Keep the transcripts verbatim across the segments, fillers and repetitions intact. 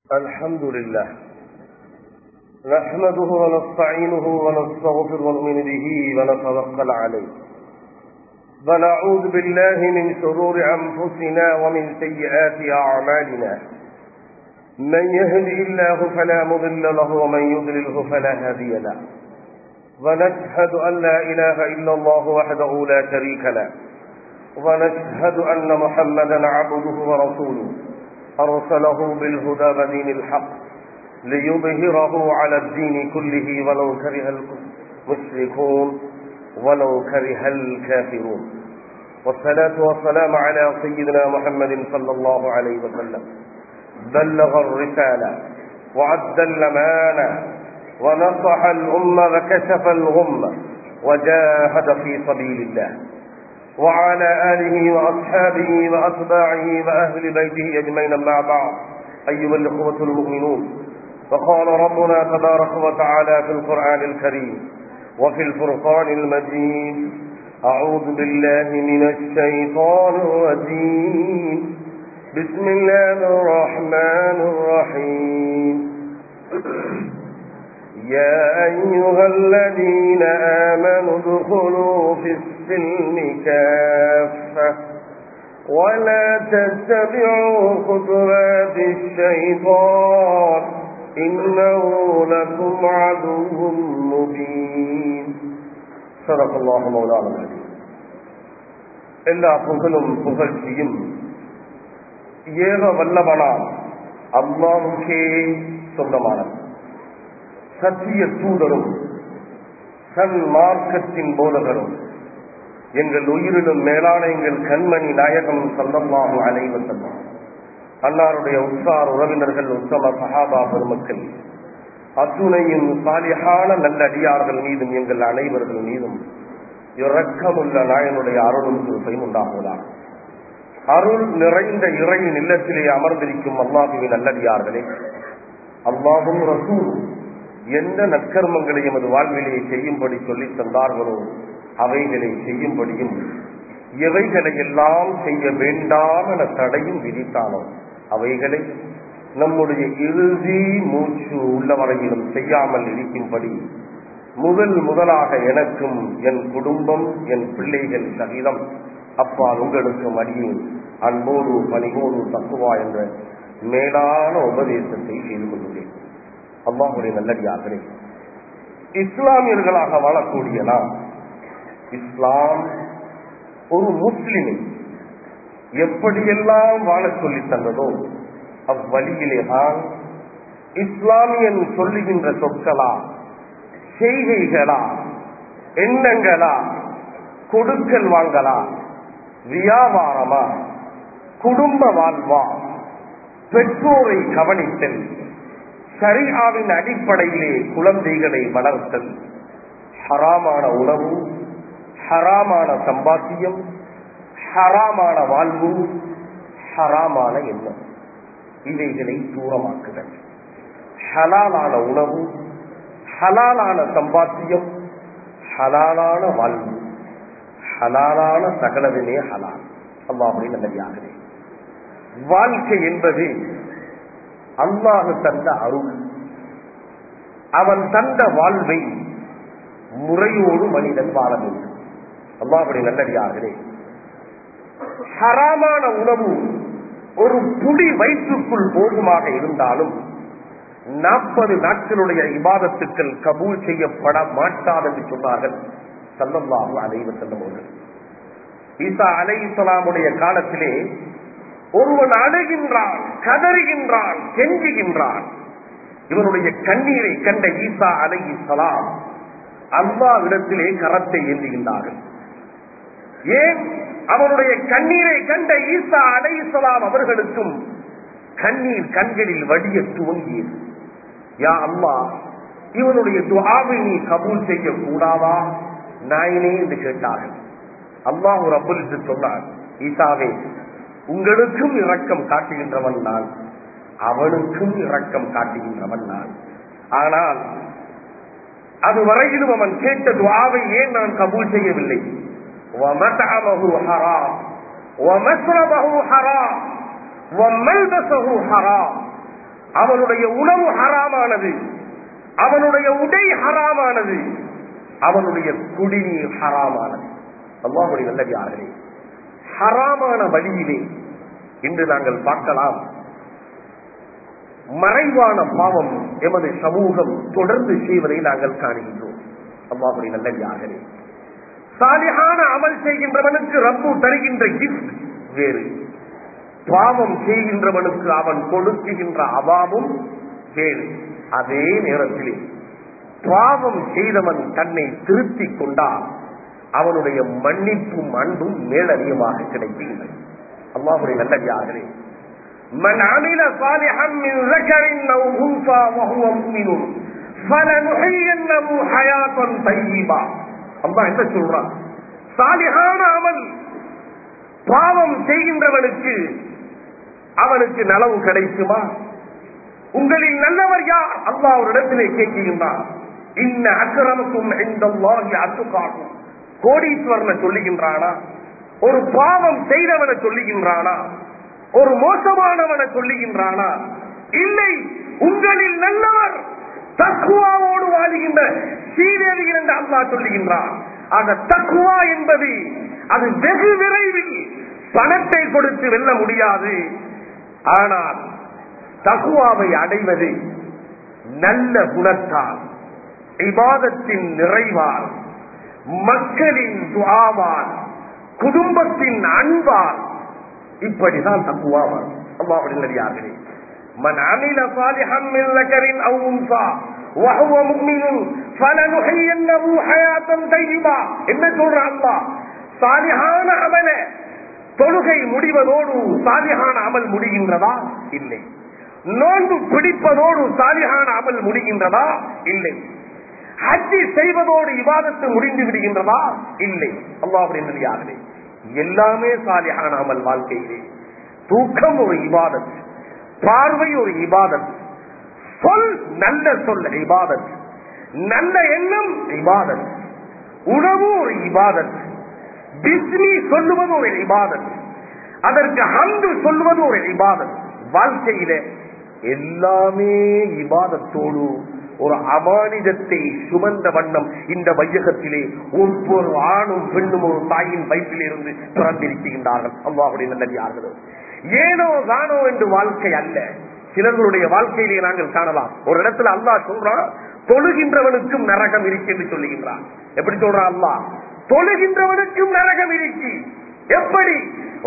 الحمد لله نحمده ونستعينه ونستغفر ونؤمن به ونتوكل عليه ونعوذ بالله من شرور أنفسنا ومن سيئات أعمالنا من يهده الله فلا مضل له ومن يضلله فلا هادي له ونشهد أن لا إله إلا الله وحده لا شريك له ونشهد أن محمدا عبده ورسوله أرسله بالهدى ودين الحق ليظهره على الدين كله ولو كره المشركون ولو كره الكافرون والصلاة والسلام على سيدنا محمد صلى الله عليه وسلم بلغ الرسالة وعد الأمانة ونصح الأمة وكشف الغمة وجاهد في سبيل الله وعلى آله وأصحابه وأتباعه وأهل بيته أجمعين أما بعد أيها الإخوة المؤمنون فقال ربنا تبارك وتعالى في القرآن الكريم وفي الفرقان المجيد أعوذ بالله من الشيطان الرجيم بسم الله الرحمن الرحيم يا أيها الذين آمنوا ادخلوا في السلم كافة ولا تتبعوا خطوات الشيطان إنه لكم عدو مبين صدق الله مولانا العظيم எல்லா புகழும் புகழ்ச்சியும் ஏக வல்லவனாம் அல்லாஹ்வுக்கே சொந்தமானது. சத்திய தூதரும் சன்மார்க்கத்தின் போதகரும் எங்கள் உயிரிலும் மேலான எங்கள் கண்மணி நாயகம் ஸல்லல்லாஹு அலைஹி வஸல்லம் அன்னாருடைய உற்றார் உறவினர்கள் உத்தம சஹாபா பெருமக்கள் அத்துணையும் சாலிஹான நல்லடியார்கள் மீதும் எங்கள் அனைவர்கள் மீதும் இரக்கமுள்ள நாயனுடைய அருளும் கிருபையும் உண்டாகுவதாக. அருள் நிறைந்த இறையின் இல்லத்திலே அமர்ந்திருக்கும் அல்லாஹ்வின் நல்லடியார்களே, அல்லாஹ்வும் ரசூலும் எந்த நற்கர்மங்களை எமது வாழ்விலே செய்யும்படி சொல்லி தந்தார்களோ அவைகளை செய்யும்படியும் எவைகளை எல்லாம் செய்ய வேண்டாம் என தடையும் விதித்தானோ அவைகளை நம்முடைய இறுதி மூச்சு உள்ளவரையிலும் செய்யாமல் இருக்கும்படி முதல் முதலாக எனக்கும் என் குடும்பம் என் பிள்ளைகள் சகிதம் அப்பால் உங்களுக்கும் அடியும் அன்போடு பணிவோடு தக்குவா என்ற மேலான உபதேசத்தை செய்து கொள்கிறேன். அல்லாஹ்வுடைய நல்லடியார்களே, இஸ்லாமியர்களாக வாழக்கூடிய நாம் இஸ்லாம் ஒரு முஸ்லிமை எப்படியெல்லாம் வாழ சொல்லி தந்ததோ அவ்வழியிலேதான் இஸ்லாமியன் சொல்லுகின்ற சொற்களா, செய்கைகளா, எண்ணங்களா, கொடுக்கல் வாங்கலா, வியாபாரமா, குடும்ப வாழ்வா, பெற்றோரை கவனித்தல், ஷரீஅவின் அடிப்படையிலே குழந்தைகளை வளர்த்தல், ஹராமான உணவு, ஹராமான சம்பாத்தியம், ஹராமான வாழ்வு, ஹராமான எண்ணம், இவைகளை தூரமாக்குதல். ஹலாலான உணவு, ஹலாலான சம்பாத்தியம், ஹலாலான வாழ்வு, ஹலாலான சகலதுமே ஹலால். அல்லாஹ்வுடைய நல்லடியார்களே, வாழ்க்கை என்பது அல்லாஹ் தந்த அருள். அவன் தந்த வாழ்வை முறையோடு மனிதன் வாழ வேண்டும். அல்லாஹ்வுடைய நல்லடியார்களே, ஹராமான உணவு ஒரு புடி வயிற்றுக்குள் போதுமாக இருந்தாலும் நாற்பது நாட்களுடைய இபாதத்துக்கள் கபூல் செய்யப்பட மாட்டாது என்று சொன்னார்கள் ஸல்லல்லாஹு அலைஹி வஸல்லம் அவர்கள். ஈசா அலைஹிஸ்ஸலாமுடைய காலத்திலே ஒருவன் அழுகின்றான், கதறுகின்றான், கெஞ்சுகின்றான். இவனுடைய கண்ணீரை கண்ட ஈசா அலைஹிஸ்ஸலாம் அல்லாஹ் இடத்திலே கரத்தை ஏந்துகின்றார்கள். ஏன்? அவனுடைய கண்ணீரை கண்ட ஈசா அலைஹிஸ்ஸலாம் அவர்களுக்கும் கண்ணீர் கண்களில் வடிய துவங்கியது. யா அல்லாஹ், இவனுடைய துஆவை நீ கபூல் செய்ய கூடாதா நாயனே என்று கேட்டார்கள். அல்லாஹ் ரப்பல் இஸ்ஸத் சொன்னார், ஈசாவே, உங்களுக்கும் இரக்கம் காட்டுகின்றவன் நான், அவனுக்கும் இரக்கம் காட்டுகின்றவன் நான். ஆனால் அது வரையிலும் அவன் கேட்ட துஆவை ஏன் நான் கபூல் செய்யவில்லை? வமத்அமஹு ஹராம் வமஸ்ரபஹு ஹராம் வமல்பஸஹு ஹராம். அவனுடைய உணவு ஹராமானது, அவனுடைய உடை ஹராமானது, அவனுடைய குடிநீர் ஹராமானது. அல்லாஹ்வுடைய நல்லடியார்களே, ஹராமான வழியிலே இன்று நாங்கள் பார்க்கலாம் மறைவான பாவம் எமது சமூகம் தொடர்ந்து செய்வதை நாங்கள் காணுகின்றோம். அல்லாஹ்வுடைய நல்லடியார்களே, சாலிஹான அமல் செய்கின்றவனுக்கு ரப்பு தருகின்ற கிஃப்ட் வேறு, பாவம் செய்கின்றவனுக்கு அவன் கொடுக்குகின்ற அவாவும் வேறு. அதே நேரத்திலே பாவம் செய்தவன் தன்னை திருத்திக் கொண்டால் அவனுடைய மன்னிப்பும் அன்பும் மேலதிகமாக கிடைக்கின்றன. அல்லாஹ்வுடைய நல்லடியார்களே, மன் அமில சாலிஹன் மின் ஸக்கரின் அவ் உன்ஸா வஹுவ முஃமினுன் ஃபலனுஹய்யன்னஹு ஹயாத்தன் தய்யிபா. அல்லாஹ் என்ன சொல்றான்? சாலிஹான அமல் பாவம் செய்கின்றவனுக்கு அவனுக்கு நலவு கிடைக்குமா? உங்களில் நல்லவர் யார்? அல்லாஹ் ஒரு இடத்திலே கேட்கின்றான். இன்ன அக்ரமக்கும் இன்தல்லாஹி அத்காக்கும். கோடீஸ்வரனை சொல்லுகின்றானா? ஒரு பாவம் செய்தவனை சொல்லுகின்றானா? ஒரு மோசமானவனை சொல்லுகின்றானா? இல்லை, உங்களில் நல்லவர் தக்வாவோடு வாழுகின்ற சீதேவிகள் என்று அல்லாஹ் சொல்லுகின்றான். அந்த தக்வா என்பது அது வெகு விரைவில் பணத்தை கொடுத்து வெல்ல முடியாது. ஆனால் தக்வாவை அடைவது நல்ல குணத்தால், இபாதத்தின் நிறைவால், மக்களின் துஆவால், குடும்பத்தின் அன்பால், இப்படிதான் தக்வா வரும். அல்லாஹ்வுடைய நல்லடியார்களே, மன் அமில சாலிஹன் மின் ஸக்கரின் அவ் உன்ஸா வஹுவ முஃமினுன் ஃபலனுஹய்யன்னஹு ஹயாத்தன் தய்யிபா. என்ன சொல்றான் அல்லாஹ்? சாலிஹான அமல தொழுகை முடிவதோடு சாலிஹான அமல் முடிகின்றதா? இல்லை. நோன்பு பிடிப்பதோடு சாலிஹான அமல் முடிகின்றதா? இல்லை. ஹஜ் செய்வதோடு இபாதத்து முடிந்து விடுகின்றதா? இல்லை. அல்லாஹ்வுடைய நல்லடியார்களே, எல்லாமே சாலிஹான அமல். வாழ்க்கையிலே தூக்கம் ஒரு இபாதத், பார்வை ஒரு இபாதத், சொல் நல்ல சொல் இபாதத், நல்ல எண்ணம் இபாதத், உணவு ஒரு இபாதத், பிஸ்மி சொல்லுவது ஒரு இபாதத், அதற்கு ஹம்து சொல்லுவது ஒரு இபாதத். வாழ்க்கையில எல்லாமே இபாதத்தோடு ஒரு அமானிதத்தை சுமந்த வண்ணம் இந்த வையகத்திலே ஒவ்வொரு ஆணும் பெண்ணும் ஒரு தாயின் வயிற்றில் இருந்து பிறந்திருக்கின்றார்கள். அல்லாஹ்வுடைய நல்லடியார்களே, ஏனோ தானோ என்று வாழ்க்கை அல்ல. சிலர்களுடைய வாழ்க்கையிலே நாங்கள் காணலாம். ஒரு இடத்துல அல்லாஹ் சொல்றான், தொழுகின்றவனுக்கும் நரகம் இருக்கு என்று சொல்லுகின்றான். எப்படி சொல்றான் அல்லாஹ்? தொழுகின்றவனுக்கும் நரகம் இருக்கு. எப்படி?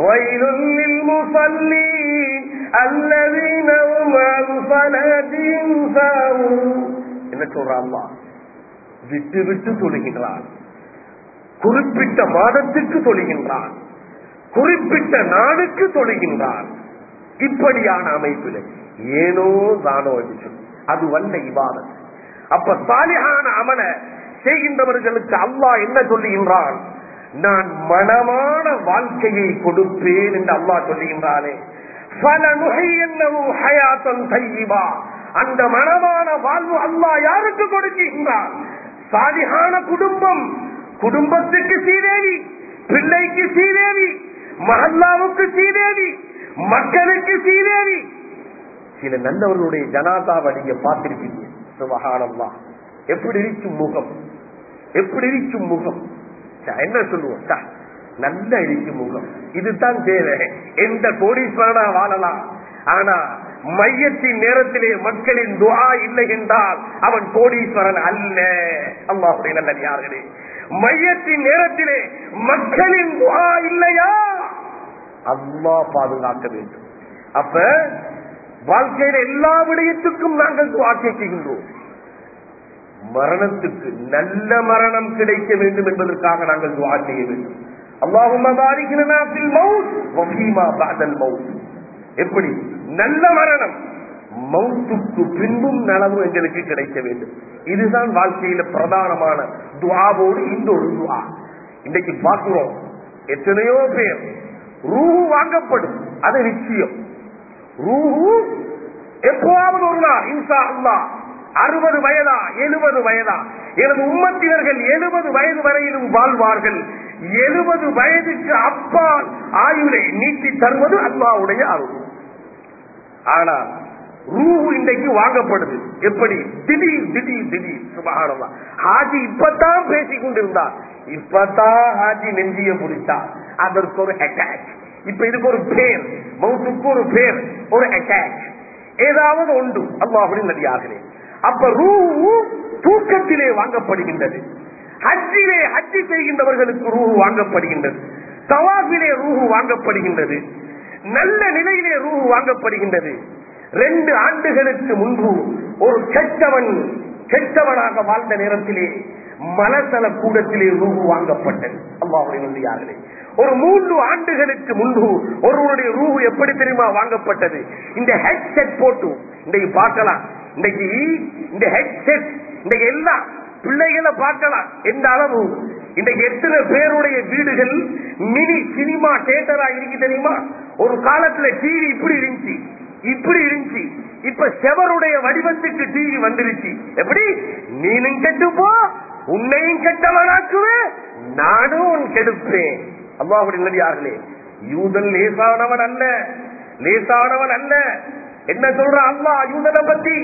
வயலுல் முஸல்லீன் அல்லதீன ஹும் அன் ஸலாத்திஹிம் சாஹூன். என்ன சொல்றான் அல்லாஹ்? விட்டு விட்டு தொழுகின்றான், குறிப்பிட்ட மாதத்துக்கு தொழுகின்றான், குறிப்பிட்ட நாளுக்கு தொழுகின்றான். இப்படியான அமைப்பில் ஏனோ தானோ என்று சொல்லி அது வல்ல இபாதத். அப்ப சாலிஹான அமல செய்கின்றவர்களுக்கு அல்லாஹ் என்ன சொல்லுகின்றான்? நான் மனமான வாழ்க்கையை கொடுப்பேன் என்று அல்லாஹ் சொல்லுகின்றானே. ஃபலனுஹய்யன்னஹு ஹயாத்தன் தய்யிபா. அந்த மனமான வாழ்வு அல்லாஹ் யாருக்கு கொடுக்கின்றான்? சாலிஹான குடும்பம், குடும்பத்துக்கு சீதேவி, பிள்ளைக்கு சீதேவி, மஹல்லாவுக்கு சீதேவி, மக்களுக்கு சீதேவி. சில நல்லவர்களுடைய ஜனாதாவை நீங்க பார்த்திருக்கீங்க. சுப்ஹானல்லாஹ், எப்படி இருக்கும் முகம், எப்படி இருக்கும் முகம். என்ன சொல்லுவோம்? நல்ல இருக்கும் முகம். இதுதான் தேவை. எந்த கோடீஸ்வரனா வாழலாம், ஆனா மையத்தின் நேரத்திலே மக்களின் துஆ இல்லை என்றால் அவன் கோடீஸ்வரன் அல்ல. அல்லாஹ்வுடைய நல்லடியார்களே, மையத்தின் நேரத்திலே மக்களின் துஆ இல்லையா, அல்லாஹ் பாதுகாக்க வேண்டும். அப்ப வாழ்க்கையில எல்லா விடயத்துக்கும் நாங்கள் துஆ கேட்கின்றோம். மரணத்துக்கு நல்ல மரணம் கிடைக்க வேண்டும் என்பதற்காக நாங்கள் துஆ செய்ய வேண்டும். அல்லாஹும்ம பாரிக் லனா ஃபில் மௌத் வ ஃபீமா பஅதல் மௌத். எப்படி நல்ல மரணம், மௌத்துக்கு பின்பும் நலவு எங்களுக்கு கிடைக்க வேண்டும். இதுதான் வாழ்க்கையில பிரதானமான துஆவோடு இந்த ஒரு துஆ. இன்னைக்கு பார்க்கிறோம், எத்தனையோ பேர் ரூஹு வாங்கப்படும், அது நிச்சயம். ரூஹு எப்போவாவது ஒரு நாள் இன்ஷா அல்லாஹ் அறுபது வயதா எழுபது வயதா, எனது உம்மத்தினர்கள் எழுபது வயது வரையிலும் வாழ்வார்கள். எழுபது வயதுக்கு அப்பால் ஆயுளை நீட்டி தருவது அல்லாஹ்வுடைய அருள். ஆனால் ரூஹு இன்றைக்கு வாங்கப்படுது. எப்படி? திடீர் திடீர் திடீர். சுபஹானல்லாஹ். ஹாஜி இப்பதான் பேசிக் கொண்டிருந்தார், இப்பதான் ஹாஜி நெஞ்சிய முடித்தார். அதற்கு ஒரு அட்டாக். இப்ப இதுக்கு ஒரு பேர், மௌத்துக்கு ஒரு பேர், ஒரு அட்டாக். ஏதாவது ஒன்று. அல்லாஹ்வின் நபியார்களே, அப்ப ரூஹு தூக்கத்திலே வாங்கப்படுகின்றது. ஹஜ்ஜிலே ஹஜ்ஜி செய்கின்றவர்களுக்கு ரூஹு வாங்கப்படுகின்றது. தவாஃபிலே ரூஹு வாங்கப்படுகின்றது. நல்ல நிலையிலே ரூஹு வாங்கப்படுகின்றது. ரெண்டு ஆண்டுகளுக்கு முன்பு ஒரு கெட்டவன் கெட்டவனாக வாழ்ந்த நேரத்திலே மலசல கூடத்திலே ரூஹு வாங்கப்பட்டது. அல்லாஹ்வுடைய நல்லடியார்களே, ஒரு மூன்று ஆண்டுகளுக்கு முன்பு ஒருவருடைய ரூஹு எப்படி தெரியுமா வாங்கப்பட்டது? இந்த ஹெட்செட் போட்டு இன்றைக்கு பார்க்கலாம். இன்றைக்கு இந்த ஹெட்செட் இன்றைக்கு எல்லாம் பிள்ளைகளை பார்க்கலாம். எந்த அளவு இன்றைக்கு எத்தனை பேருடைய வீடுகள் மினி சினிமா தியேட்டரா இருக்கு தெரியுமா? ஒரு காலத்துல டிவி இப்படி இருந்துச்சு, இப்படி இருந்துச்சு. இப்ப செவருடைய வடிவத்துக்கு டிவி வந்துருச்சு. எப்படி? நீனும் கெட்டுப்போ, உன்னையும் கெட்டவனாக்குவேன், நானும் உன் கெடுப்பேன். அல்லாஹ்வுடைய நல்லடியார்களே, யூதன் லேசானவன் அல்ல, லேசானவன் அல்ல. என்ன சொல்ற அல்லாஹ் யூதனை பத்தி?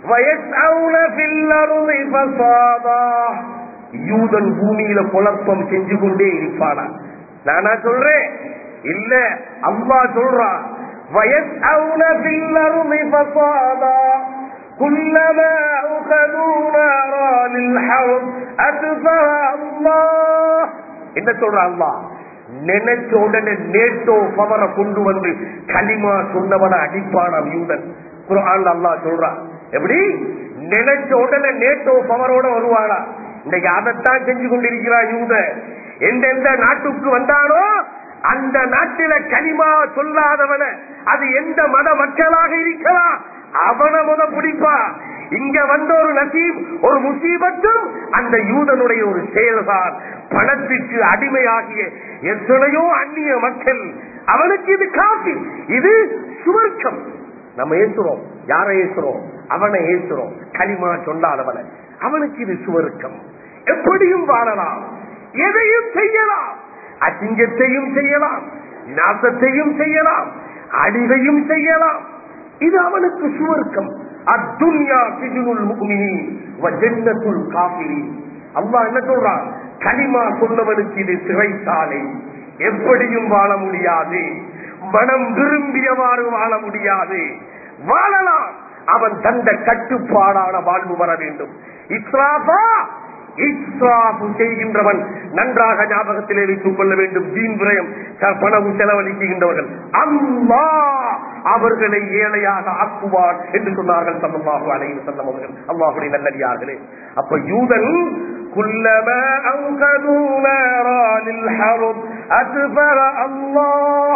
யூதன் பூமியில குழப்பம் செஞ்சு கொண்டே இருப்பானா? நானா சொல்றேன்? இல்ல, அல்லாஹ் சொல்றான். وَيَسْعَوْنَ فِي الْأَرْضِ فَسَادًا كُلَّمَا أُخِذُوا نَارًا لِلْحَرْبِ أَطْفَأَهَا اللَّهُ. என்ன சொல்ற அல்லாஹ்? நினைச்ச உடனே நேட்டோ பவரை கொண்டு வந்து கலிமா சொன்னவன அடிப்பானாம் யூதன். குர்ஆன்ல அல்லாஹ் சொல்றான். எப்படி? நினைச்ச உடனே நேட்டோ பவரோட வருவானா? இன்னைக்கு அதைத்தான் செஞ்சு கொண்டிருக்கிறான் யூத. எந்தெந்த நாட்டுக்கு வந்தானோ அந்த நாட்டில கலிமா சொல்லாதவன, அது எந்த மத மக்களாக இருக்கலாம், அவனை முத பிடிப்பா. இங்க வந்த ஒரு நசீப், ஒரு முசீபத்தும் அந்த யூதனுடைய ஒரு செயல்தான். பணத்திற்கு அடிமையாகிய எத்தனையோ அந்நிய மக்கள், அவனுக்கு இது காபி, இது சுவர்க்கம். நம்ம ஏசுறோம், யாரை ஏசுறோம்? அவனை ஏசுறோம், கலிமா சொல்லாதவனை. அவனுக்கு இது சுவர்க்கம். எப்படியும் வாழலாம், எதையும் செய்யலாம், அசிங்கத்தையும் செய்யலாம், நாசத்தையும் செய்யலாம், அழிவையும் செய்யலாம். இது அவனுக்கு சுவர்க்கம். அத்துன்யா சிஜ்னுல் முஃமினீன் வ ஜன்னத்துல் காஃபிரீன். அல்லாஹ் என்ன சொல்றான்? கலிமா சொன்னவனுக்கு இது சிறைச்சாலை. எப்படியும் வாழ முடியாது, மனம் விரும்பியவாறு வாழ முடியாது. வாழலாம், அவன் தந்த கட்டுப்பாடான வாழ்வு வர வேண்டும். இஸ்ராஃபா, இஸ்ராஃபு செய்கின்றவன் நன்றாக ஞாபகத்திலே வைத்துக் கொள்ள வேண்டும். தீன் விரயம், பணம் செலவழிக்கின்றவர்கள் அல்லாஹ் அவர்களை ஏழையாக ஆக்குவான் என்று சொன்னார்கள் ஸல்லல்லாஹு அலைஹி வஸல்லம் அவர்கள். அல்லாஹ்வுடைய நல்லடியார்களே, அப்ப யூதன் குல்லமா அன்கது நாரா லில் ஹர்ப் அத்ஃபர அல்லாஹ்,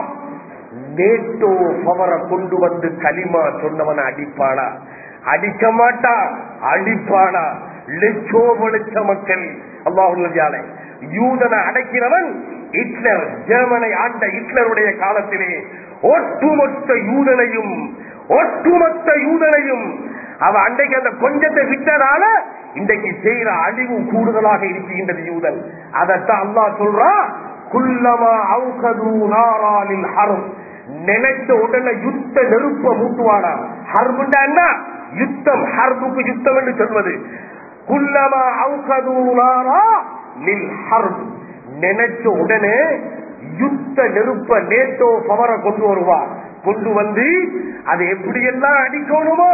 நேட்டோ பவரை கொண்டு வந்து கலிமா சொன்னவனை அடிப்பானா? அடிக்க மாட்டான், அடிப்பானா? லட்சோப லட்ச மக்கள். அல்லாஹ்வுடைய யூதனை அடக்கினவன் ஹிட்லர். ஜெர்மனை ஆண்ட ஹிட்லருடைய காலத்திலே ஒட்டுமொத்த யூதனையும் ஒட்டுமொத்த யூதனையும் அவன் அன்றைக்கு அந்த கொஞ்சத்தை விட்டதால இன்றைக்கு செய்யற அழிவு கூடுதலாக இருக்கின்றது யூதன். அதத்தான் அல்லாஹ் சொல்றான், குல்லமா அவுகது நாரா லில் ஹர்ப், நினைச்ச உடனே யுத்த நெருப்ப மூட்டுவானா? ஹர்புண்டா என்ன? யுத்தம். ஹர்புக்கு யுத்தம் என்று சொல்வது. குல்லமா அவுகது நாரா லில் ஹர்ப், நினைச்ச உடனே யுத்த நெருப்ப நேட்டோ பவரை கொண்டு வருவா. கொண்டு வந்து அது எப்படியெல்லாம் அடிக்கணுமோ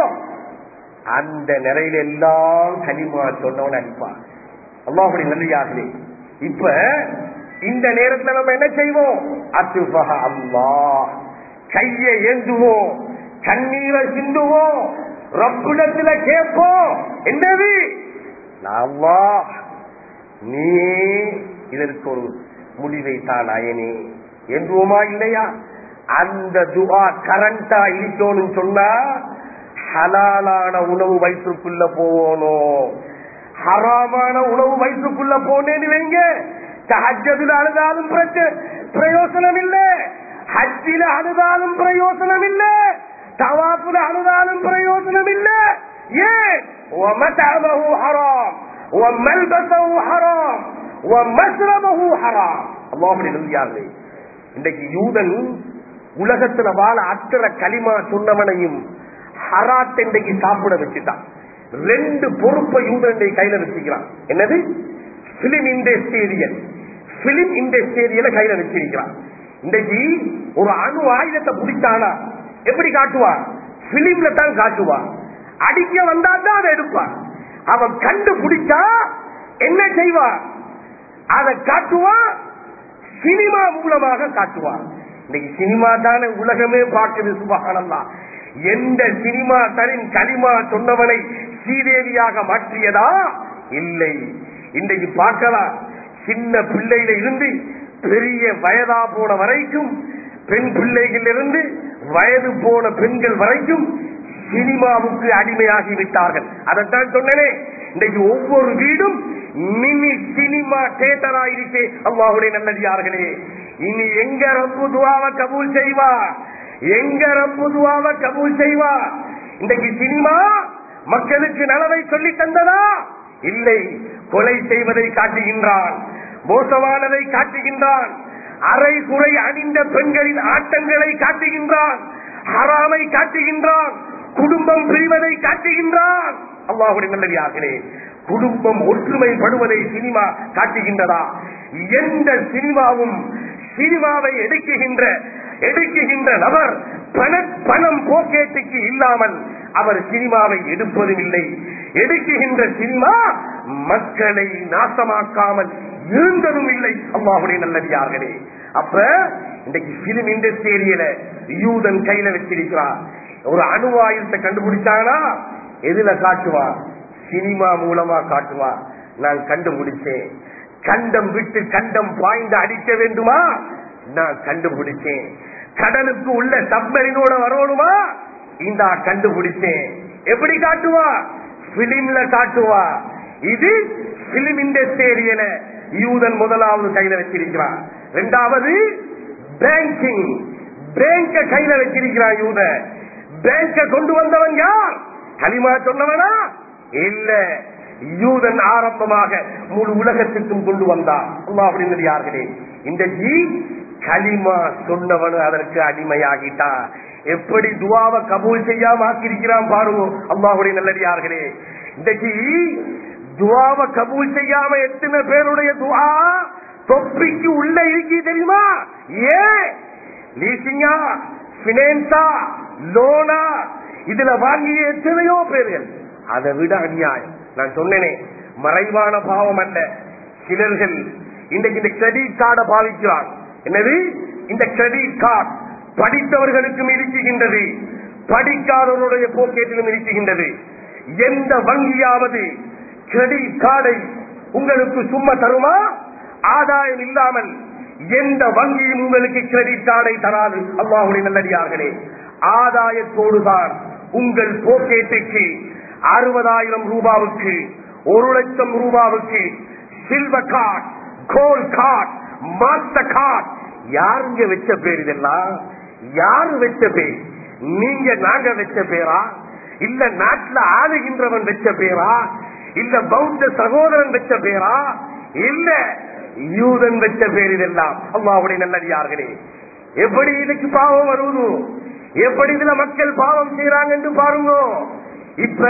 அந்த நிலையில எல்லாம் கலிமா சொன்னவன் அடிப்பான். அல்லாஹ்வுடைய நல்லடியார்களே, இப்ப இந்த நேரத்தில் நம்ம என்ன செய்வோம்? அத்துஃபஹ அல்லாஹ், கையை ஏந்துவோம், கண்ணீரை சிந்துவோம், ரப்பிடத்துல கேட்போம். என்னது? அல்லாஹ், நீ இதற்கு ஒரு முடிவை தான் நாயனே என்றுவோமா இல்லையா? அந்த துஆ கரண்டா இருக்கணும் சொன்னா ஹலாலான உணவு வயிற்றுக்குள்ள போவோம், ஹராமான உணவு வயிற்றுக்குள்ள போனேன்னு வைங்க, தஹஜ்ஜுதுல அழுதாலும் பிரயோசனம் இல்ல, ஹஜ்ஜில அழுதாலும் பிரயோசனம் இல்ல, தவாஃபுல அழுதாலும் பிரயோசனம் இல்ல. ஏன்? வமதஅமஹு ஹராம் வமல்பஸஹு ஹராம் வமஸ்ரபஹு ஹராம். அல்லாஹ்வுடைய நல்லடியார்களே, இன்றைக்கு யூதன் உலகத்துல வாழ அத்தனை கலிமா சொன்னவனையும் ஹராத் இன்றைக்கு சாப்பிட வச்சுட்டான். ரெண்டு பொறுப்பை யூதன் கையில வச்சிருக்கிறான். என்னது? பிலிம் இண்டஸ்ட்ரியல் பிலிம் இண்டஸ்ட்ரியல கையில வச்சிருக்கிறான். இன்றைக்கு ஒரு அணு ஆயுதத்தை பிடிச்சானா எப்படி காட்டுவான்? பிலிம்ல தான் காட்டுவான். அடிக்க வந்தா தான் அதை எடுப்பான். அவன் கண்டுபிடிச்சா என்ன செய்வான்? அதை காட்டுவான். சினிமா மூலமாக காட்டுவான். இன்னைக்கு சினிமா தானே உலகமே பார்க்குது. சுபஹானல்லாஹ். எந்த சினிமா தரின் களிமா சொன்னவனை ஸ்ரீதேவியாக மாற்றியதா? இல்லை. இன்றைக்கு பார்க்கலாம், சின்ன பிள்ளையில இருந்து பெரிய வயதா போன வரைக்கும், பெண் பிள்ளைகள் இருந்து வயது போன பெண்கள் வரைக்கும் சினிமாவுக்கு அடிமையாகி விட்டார்கள். அதைத்தான் சொன்னேனே, இன்றைக்கு ஒவ்வொரு வீடும் மினி சினிமா தியேட்டரா இருக்கே. அல்லாஹ்வுடைய நல்லடியார்களே, இனி எங்க ரப்பு துஆவை கபூல் செய்வா? எங்க ரப்பு துஆவை கபூல் செய்வா? இன்றைக்கு சினிமா மக்களுக்கு நலவை சொல்லி தந்ததா? இல்லை. கொலை செய்வதை காட்டுகின்றான், மோசமானதை காட்டுகின்றான், அரை குறை அணிந்த பெண்களின் ஆட்டங்களை காட்டுகின்றான், ஹராமை காட்டுகின்றான், குடும்பம் பிரிவதை காட்டுகின்றான். அல்லாஹ்வுடைய நல்லடியார்களே, குடும்பம் ஒற்றுமைப்படுவதை சினிமா காட்டுகின்றதா? எந்த சினிமாவும் சினிமாவை எடுக்குகின்ற எடுக்குகின்ற நபர் பண பணம் போக்கேட்டுக்கு இல்லாமல் அவர் சினிமாவை எடுப்பதும் இல்லை. எடுக்குகின்ற சினிமா மக்களை நாசமாக்காமல் இருந்ததும் இல்லை. அல்லாஹ்வுடைய நல்லடியார்களே, அப்ப இன்றைக்கு பிலிம் இண்டஸ்ட்ரியல யூதன் கையில வச்சிருக்கிறார். ஒரு அணுவாயுதத்தை கண்டுபிடிச்சானா எதுல காட்டுவான்? சினிமா மூலமா காட்டுவான். நான் கண்டுபிடிச்சேன். கண்டம் விட்டு கண்டம் பாய்ந்து அடிக்க வேண்டுமா? நான் கண்டுபிடிச்சேன். கடலுக்கு உள்ள சப்மரினோட வரணுமா? இந்த கண்டுபிடிச்சேன். எப்படி காட்டுவா? பிலிம்ல காட்டுவா. இது பிலிம் இண்டஸ்ட்ரியல யூதன் முதலாவது கையில வச்சிருக்கிறான். இரண்டாவது பேங்கிங், பேங்க கையில வச்சிருக்கிறான் யூதன். பேங்க கொண்டு வந்தவன் யார்? கலிமா சொன்னவனா? இல்ல, யூதன் ஆரம்பமாக முழு உலகத்துக்கும் கொண்டு வந்தான். அல்லாஹ்வுடைய நல்லடியார்களே, இன்றைக்கு கலிமா சொன்னவன் அதற்கு அடிமையாகிட்டான். எப்படி துஆவை கபூல் செய்யாம ஆக்கியிருக்கிறான் பாருங்க. அல்லாஹ்வுடைய நல்லடியார்களே, இன்றைக்கு துஆவை கபூல் செய்யாம எத்தனை பேருடைய துஆ தொப்பிக்கு உள்ள இருக்கி தெரியுமா? ஏன்? லீசிங்கா, பினான்ஸா, லோனா, இதுல வாங்கிய எத்தனையோ பேர்கள். அதை விட அநியாயம். நான் சொன்னேனே, மறைவான பாவம் அல்ல. சிலர்கள் இன்றைக்கு இந்த கிரெடிட் கார்டை பாவிக்கிறார். என்னது? இந்த கிரெடிட் கார்டு படித்தவர்களுக்கும் இருக்குகின்றது, படிக்காதவருடைய போக்கேட்டிலும் இருக்குகின்றது. எந்த வங்கியாவது கிரெடிட் கார்டை உங்களுக்கு சும்மா தருமா? ஆதாயம் இல்லாமல் எந்த வங்கியும் உங்களுக்கு கிரெடிட் கார்டை தராது. அல்லாஹ்வுடைய நல்லடியார்களே, ஆதாயத்தோடுதான் உங்கள் போக்கேட்டுக்கு அறுபதாயிரம் ரூபாவுக்கு, ஒரு லட்சம் ரூபாவுக்கு silver card, gold card, master card யாருங்க வச்ச பேர்? இதெல்லாம் யாரு வச்ச பேர்? நீங்க நாங்க வச்ச பேரா? இல்ல நாட்டுல ஆளுகின்றவன் வச்ச பேரா? இல்ல பௌத்த சகோதரன் வச்ச பேரா? இல்ல யூதன் வச்ச பேர் இதெல்லாம். அல்லாஹ்வுடைய நல்லடியார்களே, எப்படி இதுக்கு பாவம் வருவது? எப்படி இதுல மக்கள் பாவம் செய்யறாங்க என்று பாருங்க. இப்ப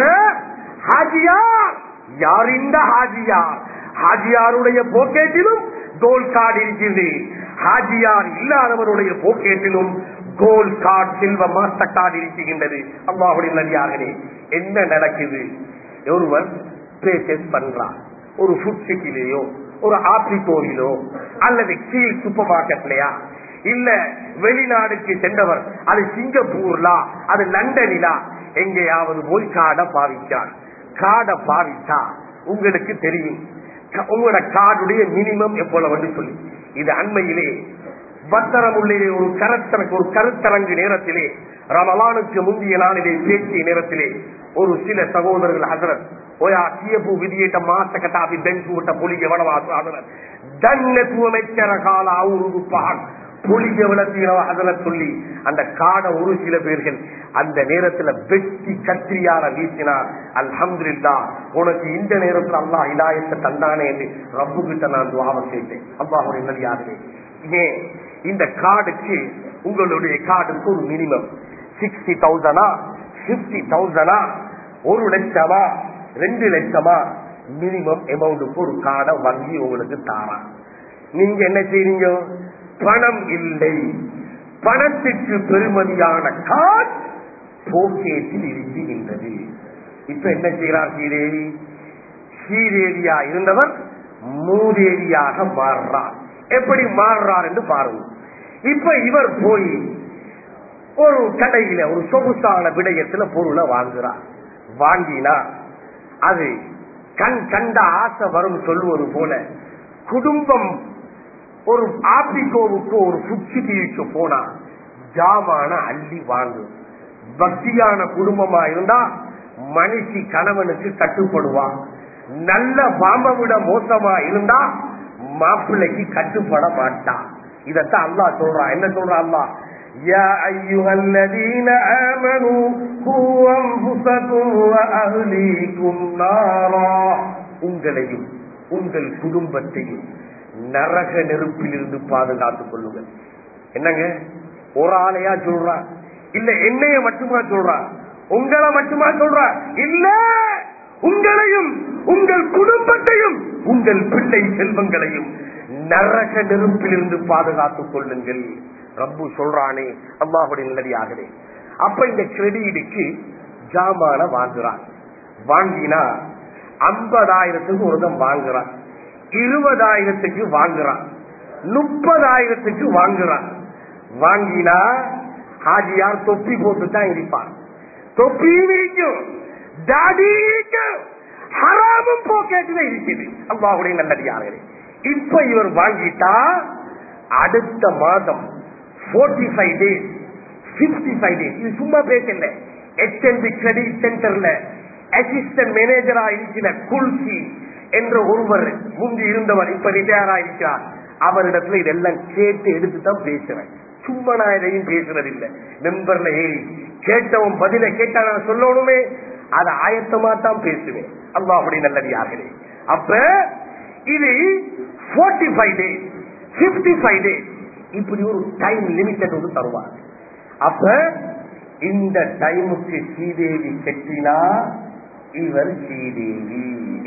ஹாஜியார் யார்? இந்த ஹாஜியார், ஹாஜியாருடைய போக்கேட்டிலும் கோல்ட் கார்டு இருக்கிறது. ஹாஜியார் இல்லாதவருடைய போக்கேட்டிலும் gold card, silver master card இருக்கின்றது. அல்லாஹ்வுடைய நல்லடியார்களே, என்ன நடக்குது? ஒருவர் பர்ச்சேஸ் பண்றார், ஒரு ஃபுட் சிட்டிலேயோ, ஒரு ஆப்பிரிக்கோவிலோ, அல்லது கீழ் சூப்பர் மார்க்கெட்லயா, இல்ல வெளிநாடுக்கு சென்றவர், அது சிங்கப்பூர்லா, அது லண்டனிலா, எங்கேயாவது போய் காடை பாவிச்சார். காடை பாவிச்சா உங்களுக்கு தெரியும் உங்களோட கார்டுடைய மினிமம் எவ்வளவு சொல்லி. இது அண்மையிலே பத்திரமுள்ளே ஒரு கருத்தரங்கு ஒரு கருத்தரங்கு நேரத்திலே, ரமலானுக்கு முந்தைய நாளிலே பேச்சிய நேரத்திலே ஒரு சில சகோதரர்கள் ஹசரத் ඔයා කියපු විදියට මාසකට අපි බැංකුවට පොලි ගෙවනවා හදලා දැන්නතුව මෙච්චර කාලා අවුරුදු පහක් පොලி ගෙවල තියනවා හදලා சொல்லி அந்த காட ஒரு சில பேர்கள் அந்த நேரத்துல வெட்டி கத்திரியால வீசினார். அல்ஹம்துலில்லாஹ், உனக்கு இந்த நேரத்துல அல்லாஹ் ஹிதாயத்தை தந்தானே என்று ரப்பு கிட்ட நான் துஆவை கேட்டேன். அல்லாஹ்வுடைய நல்லடியார்களே, ஏன் இந்த கார்டுக்கு உங்களுடைய கார்டுக்கு ஒரு மினிமம் சிக்ஸ்டி தௌசண்டா பிப்டி தௌசண்டா, ஒரு லட்சமா, ரெண்டு லட்சமா, மினிமம் அமௌண்ட் ஒரு கார்டை வங்கி உங்களுக்கு தாரா. நீங்க என்ன செய்றீங்க? பணம் இல்லை, பணத்துக்கு பெருமதியான கார்டு போக்கேட்டில் இருக்கின்றது. இப்ப என்ன செய்யறார் ஸ்ரீதேவி? ஸ்ரீதேவியா இருந்தவர் மூதேவியாக மாறுறார். எப்படி மாறுறார் என்று பாருங்க. இப்ப இவர் போய் ஒரு கடையில ஒரு சொகுசான விடயத்துல பொருளை வாங்குறார். வாங்கினா அது கண் கண்ட ஆசை வரும் சொல்வது போல குடும்பம் ஒரு ஆப்பிகோவுக்கு ஒரு சுச்சிக்கு போனா ஜாமான அள்ளி வாங்கும். பக்தியான குடும்பமா இருந்தா மனுஷி கணவனுக்கு கட்டுப்படுவான். நல்ல பாம்பை விட மோசமா இருந்தா மாப்பிள்ளைக்கு கட்டுப்பட மாட்டான். இதத்தான் அல்லாஹ் சொல்றான். என்ன சொல்றான் அல்லாஹ்? யா அய்யுஹல்லதீன ஆமனூ கூ அன்ஃபுஸகும் வ அஹ்லீகும் நாரா. உங்களையும் உங்கள் குடும்பத்தையும் நரக நெருப்பிலிருந்து பாதுகாத்துக் கொள்ளுங்கள். என்னங்க ஒரு ஆளையா சொல்றா? இல்ல என்னைய மட்டுமா சொல்றா? உங்களை மட்டுமா சொல்றா? இல்ல, உங்களையும் உங்கள் குடும்பத்தையும் உங்கள் பிள்ளை செல்வங்களையும் நரக நெருப்பிலிருந்து பாதுகாத்துக் கொள்ளுங்கள். ரப்பு சொல்றானே, அல்லாஹ்வுடைய நல்லடியாகவே. அப்ப இந்த கிரெடிட்டுக்கு ஜாமான வாங்குறான். வாங்கினா ஐம்பதாயிரத்துக்கு ஒருத்தன் வாங்குறான், இருபதாயிரத்துக்கு வாங்குறான், முப்பதாயிரத்துக்கு வாங்குறான். வாங்கினா ஹாஜியார் தொப்பி போட்டுதான் இருப்பான். தொப்பி இருக்கும், தாடிக்கும், ஹராமும் போக்கேட்டுதான் இருக்குது. அல்லாஹ்வுடைய நல்லடியார்களே, இப்ப இவர் வாங்கிட்டா அடுத்த மாதம் நாற்பத்தி ஐந்து டேஸ் ஐம்பத்தி ஐந்து டேஸ், இது சும்மா பேசல. எச்என்பி கிரெடிட் சென்டர்ல அசிஸ்டன்ட் மேனேஜரா இருக்கிற குல்சி என்ற ஒருவர் முந்தி இருந்தவர், இப்ப ரிட்டையர் ஆயிருக்கிறார். அவரிடத்துல இதெல்லாம் கேட்டு எடுத்துதான் பேசுறேன். சும்மா நான் எதையும் பேசுறது இல்லை. மெம்பர்ல ஏறி கேட்டவன் பதில கேட்டா நான் சொல்லணுமே, அதை ஆயத்தமா தான் பேசுவேன். அல்லாஹ்வுடைய நல்லடியார்களே, அப்ப இது நாற்பத்தி ஐந்து டேஸ் ஐம்பத்தி ஐந்து டேஸ் இப்படி ஒரு டைம் லிமிட்டட் ஒன்று தருவார். அப்ப இந்த டைமுக்கு ஸ்ரீதேவி கட்டினா இவர் ஸ்ரீதேவி,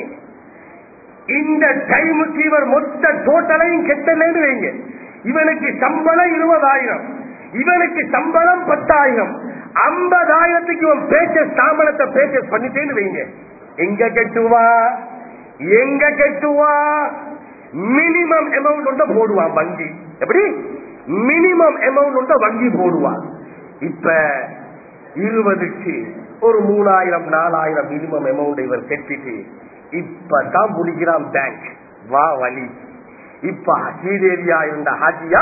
இந்த டைமுக்கு இவர் மொத்த டோட்டலையும் கெட்டலன்னு வைங்க. இவனுக்கு சம்பளம் இருபதாயிரம், இவனுக்கு சம்பளம் பத்தாயிரம், ஐம்பதாயிரத்துக்கு இவன் பேச்ச சாம்பளத்தை பேச்ச பண்ணிட்டேன்னு வைங்க. எங்க கட்டுவா? எங்க கட்டுவா? மினிமம் அமௌண்ட் ஒன்றை போடுவான் வங்கி. எப்படி? மினிமம் அமௌண்ட் ஒன்றை வங்கி போடுவான். இப்ப இருபதுக்கு ஒரு மூணாயிரம் நாலாயிரம் மினிமம் அமௌண்ட் இவர் கட்டிட்டு இப்பதான் முடிக்கிறான் பேங்க். வா வழி. இப்ப ஸ்ரீதேவியா இருந்த ஹாஜியா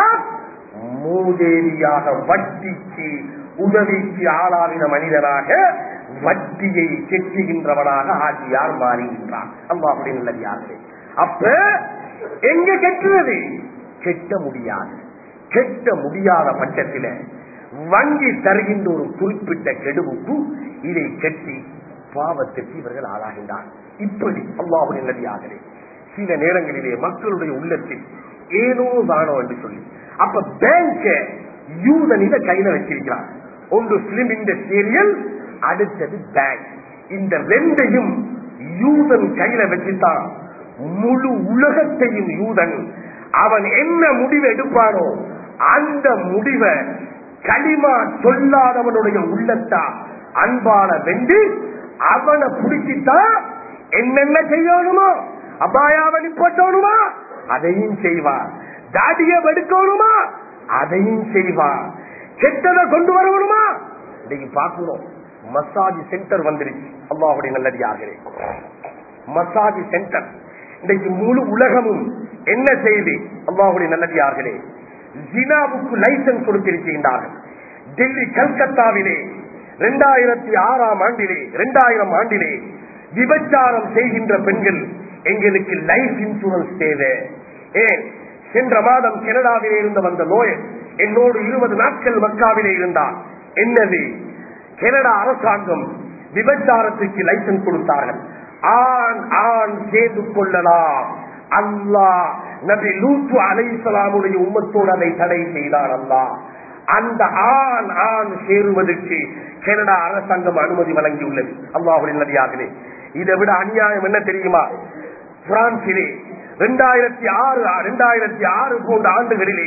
மூதேவியாக வட்டிக்கு உதவிக்கு ஆளாவின மனிதனாக வட்டியை கெட்டுகின்றவனாக ஹாஜியார் மாறுகின்றான். அல்லாஹ்வுடைய நல்லடியார்களே, அப்ப எங்க கெட்டுறது? கெட்ட முடியாது. கெட்ட முடியாத பட்சத்தில் வங்கி தருகின்ற ஒரு குறிப்பிட்ட கெடுவுக்கு இதை கட்டி பாவத்திற்கு இவர்கள் ஆளாகின்றார். இப்படி அல்லாஹ்வுடைய நல்லடியார்களே, சில நேரங்களிலே மக்களுடைய உள்ளத்தில் ஏனோ தானோ என்று சொல்லி அப்ப பேங்க யூதனில கையில வச்சிருக்கிறார். ஒன்று பிலிம் இண்டஸ்ட்ரியல், அடுத்தது பேங்க். இந்த ரெண்டையும் யூதன் கையில வச்சுட்டான். முழு உலகத்தையும் யூதன் அவன் என்ன முடிவை எடுப்பானோ அந்த முடிவை களிமா சொல்லாதவனுடைய உள்ளத்தா அன்பான வென்று அவனை பிடிச்சித்தான் என்னென்ன செய்யணுமோ, அபாயாவணி போட்டோணுமா அதையும் செய்வான், தாடிய வெடுக்கணுமா அதையும் செய்வான், கெட்டதை கொண்டு வரணுமா. இன்னைக்கு பார்க்கிறோம் மசாஜ் சென்டர் வந்துருச்சு. அல்லாஹ்வுடைய நல்லடியார்களே, மசாஜ் சென்டர் இன்னைக்கு முழு உலகமும் என்ன செய்து? அல்லாஹ்வுடைய நல்லடியார்களே, ஜினாவுக்கு லைசன்ஸ் கொடுத்திருக்கின்றார்கள். டெல்லி கல்கத்தாவிலே இரண்டாயிரத்தி ஆறாம் ஆண்டிலே இரண்டாயிரம் ஆண்டிலே விபச்சாரம் செய்கின்ற பெண்கள் எங்களுக்கு லைஃப் இன்சூரன்ஸ் தேவை. ஏன்? சென்ற மாதம் கனடாவிலே இருந்து வந்த லோயர் என்னோடு இருபது நாட்கள் மக்காவிலே இருந்தார். என்னது? கனடா அரசாங்கம் விபச்சாரத்துக்கு லைசன்ஸ் கொடுத்தார்கள். ஆண் ஆண் செய்து கொள்ளலாம். அல்லாஹ் நபி லூத் அலைஹிஸ்ஸலாமுடைய உம்மத்தோடு அதை தடை செய்தார். அல்லாஹ் அந்த ஆண் ஆண் சேருவதற்கு கனடா அரசாங்கம் அனுமதி வழங்கியுள்ளது. அல்லாஹ்வுடைய நல்லடியார்களே, இதை விட அநியாயம் என்ன தெரியுமா? பிரான்சிலே இரண்டாயிரத்தி ஆறு இரண்டாயிரத்தி ஆறு போன்ற ஆண்டுகளிலே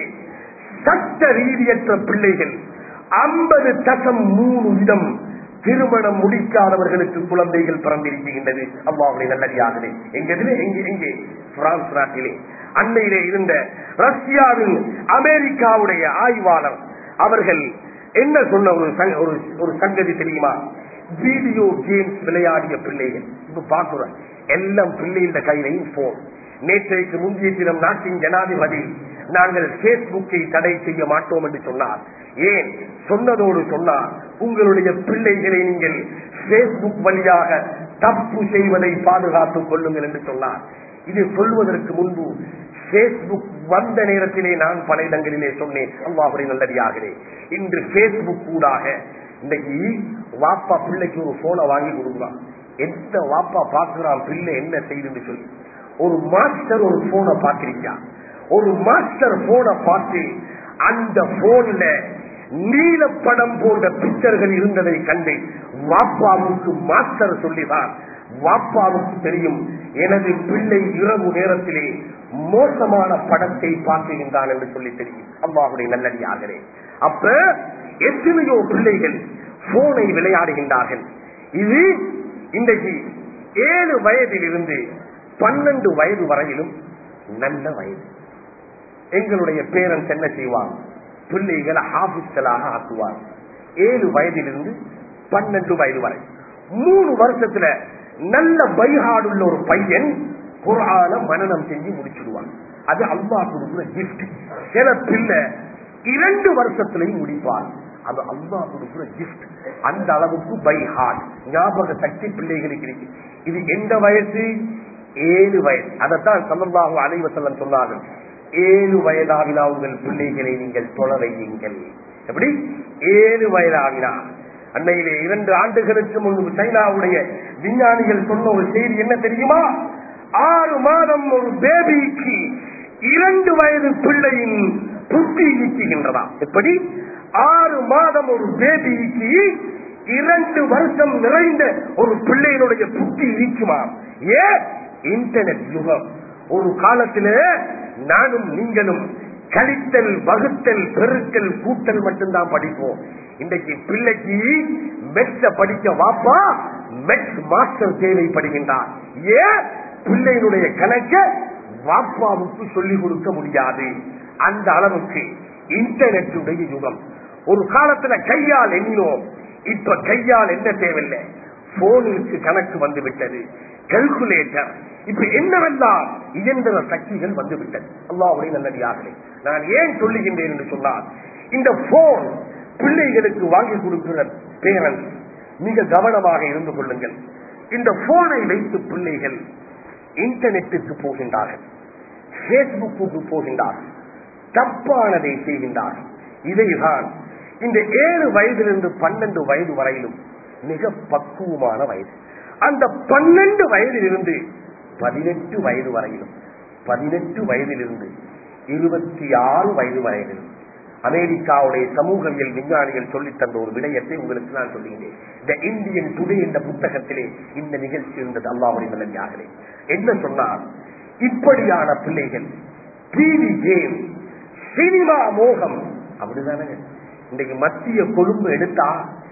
சட்ட ரீதியற்ற பிள்ளைகள் ஐம்பது தசம் மூணு வீதம் திருமணம் முடிக்காதவர்களுக்கு குழந்தைகள் பிறந்திருக்கின்றது. அல்லாஹ்வுடைய நல்லடியார்களே, எங்கே எங்கே பிரான்ஸ் நாட்டிலே அண்மையிலே இருந்த ரஷ்யாவின் அமெரிக்காவுடைய ஆய்வாளர் அவர்கள் என்ன சொன்ன ஒரு ஒரு சங்கதி தெரியுமா? வீடியோ கேம்ஸ் விளையாடிய பிள்ளைகள் இப்ப பாக்குறோம், எல்லாம் பிள்ளைகள கையிலையும் போன். நேற்றைக்கு முந்தைய தினம் நாட்டின் ஜனாதிபதி நாங்கள் பேஸ்புக்கை தடை செய்ய மாட்டோம் என்று சொன்னார். ஏன் சொன்னதோடு சொன்னார், உங்களுடைய பிள்ளைகளை நீங்கள் பேஸ்புக் வழியாக தப்பு செய்வதை பாதுகாத்துக் கொள்ளுங்கள் என்று சொன்னார். இது சொல்வதற்கு முன்பு பேஸ்புக் வந்த நேரத்திலே நான் பல இடங்களிலே சொன்னேன், அல்லாஹ்வுடைய நல்லடியார்களே, இன்று பேஸ்புக் கூடாக இன்னைக்கு வாப்பா பிள்ளைக்கு ஒரு போனை வாங்கி கொடுக்குறான். எந்த வாப்பா பாக்குறான் பிள்ளை என்ன செய்யுதுன்னு சொல்லி. ஒரு மாஸ்டர் ஒரு போனை பார்த்திருக்கா, ஒரு மாஸ்டர் போனை பார்த்து அந்த போன்ல நீலப்படம் போன்ற பிக்சர்கள் இருந்ததை கண்டு வாப்பாவுக்கு மாஸ்டர் சொல்லிதான், வாப்பாவுக்கு தெரியும் எனது பிள்ளை இரவு நேரத்திலே மோசமான படத்தை பார்க்கின்றான் என்று சொல்லி தெரியும். அல்லாஹ்வுடைய நல்லடியார்களே, அப்ப எத்தனையோ பிள்ளைகள் போனை விளையாடுகின்றார்கள். இது இன்றைக்கு ஏழு வயதில் இருந்து பன்னெண்டு வயது வரையிலும் நல்ல வயது. எங்களுடைய பேரன்ஸ் என்ன செய்வாங்க? பிள்ளைகளை ஹாபிஸ்களாக ஆக்குவார். ஏழு வயதிலிருந்து பன்னெண்டு வயது வரை மூணு வருஷத்துல நல்ல பைஹாடுள்ள ஒரு பையன் குர்ஆன மனனம் செஞ்சு முடிச்சிடுவான். அது அல்லாஹ் கொடுக்கிற கிஃப்ட். சில பிள்ளை இரண்டு வருஷத்திலையும் முடிப்பார். அது அல்லாஹ் கொடுக்கிற கிஃப்ட். அந்த அளவுக்கு பைஹாட் ஞாபக சக்தி பிள்ளைகளுக்கு இருக்கு. இது எந்த வயசு? ஏழு வயசு. அதைத்தான் ஸல்லல்லாஹு அலைஹி வஸல்லம் சொன்னார்கள், ஏழு வயதாவினா உங்கள் பிள்ளைகளை நீங்கள் தொழ வையுங்கள். எப்படி? ஏழு வயதாவினா. அன்னையிலே இரண்டு ஆண்டுகளுக்கு முன்பு சைனாவுடைய விஞ்ஞானிகள் சொன்ன ஒரு செய்தி என்ன தெரியுமா? ஆறு மாதம் ஒரு பேபிக்கு இரண்டு வயது பிள்ளையின் புத்தி நீக்குகின்றதா? எப்படி? ஆறு மாதம் ஒரு பேபிக்கு இரண்டு வருஷம் நிறைந்த ஒரு பிள்ளையினுடைய புத்தி நீக்குமா? ஏன்? இன்டர்நெட் யுகம். ஒரு காலத்திலே நானும் நீங்களும் கழித்தல், வகுத்தல், பெருக்கல், கூட்டல் மட்டும்தான் படிப்போம். இன்றைக்கு பிள்ளைக்கு மெட்ஸ படிக்க வாப்பா மெட்ஸ் மாஸ்டர் தேவைப்படுகின்றார். ஏன்? பிள்ளையினுடைய கணக்க வாப்பாவுக்கு சொல்லிக் கொடுக்க முடியாது. அந்த அளவுக்கு இன்டர்நெட்டுடைய யுகம். ஒரு காலத்துல கையால் எண்ணினோம், இப்ப கையால் என்ன தேவையில்லை, போனுக்கு கணக்கு வந்து விட்டது, கால்குலேட்டர், இப்ப என்னவெல்லாம் இயந்திர சக்திகள் வந்து விட்டது. அல்லாஹ்வுடைய நல்லடியார்களே, நான் ஏன் சொல்லுகின்றேன் என்று சொன்னால், இந்த போன் பிள்ளைகளுக்கு வாங்கி கொடுக்கிற பேரண்ட்ஸ் மிக கவனமாக இருந்து கொள்ளுங்கள். இந்த போனை வைத்து பிள்ளைகள் இன்டர்நெட்டுக்கு போகின்றார்கள், பேஸ்புக்கு போகின்றார்கள், தப்பானதை செய்கின்றார்கள். இதைதான் இந்த ஏழு வயதிலிருந்து பன்னெண்டு வயது வரையிலும் மிக பக்குவமான வயது. அந்த பன்னெண்டு வயதிலிருந்து பதினெட்டு வயது வரையிலும், பதினெட்டு வயதிலிருந்து இருபத்தி ஆறு வயது வரையிலும் அமெரிக்காவுடைய சமூகவியல் விஞ்ஞானிகள் சொல்லித் தந்த ஒரு விடயத்தை உங்களுக்கு நான் சொல்லுகிறேன். த இந்தியன் டுடே என்ற புத்தகத்திலே இந்த நிகழ்ச்சி இருந்தது. அல்லாஹ்வுடைய நல்லடியார்களே, என்ன சொன்னார்? இப்படியான பிள்ளைகள் டிவி கேம், சினிமா மோகம், அப்படிதானே? இன்றைக்கு மத்திய கொழும்பு எடுத்தா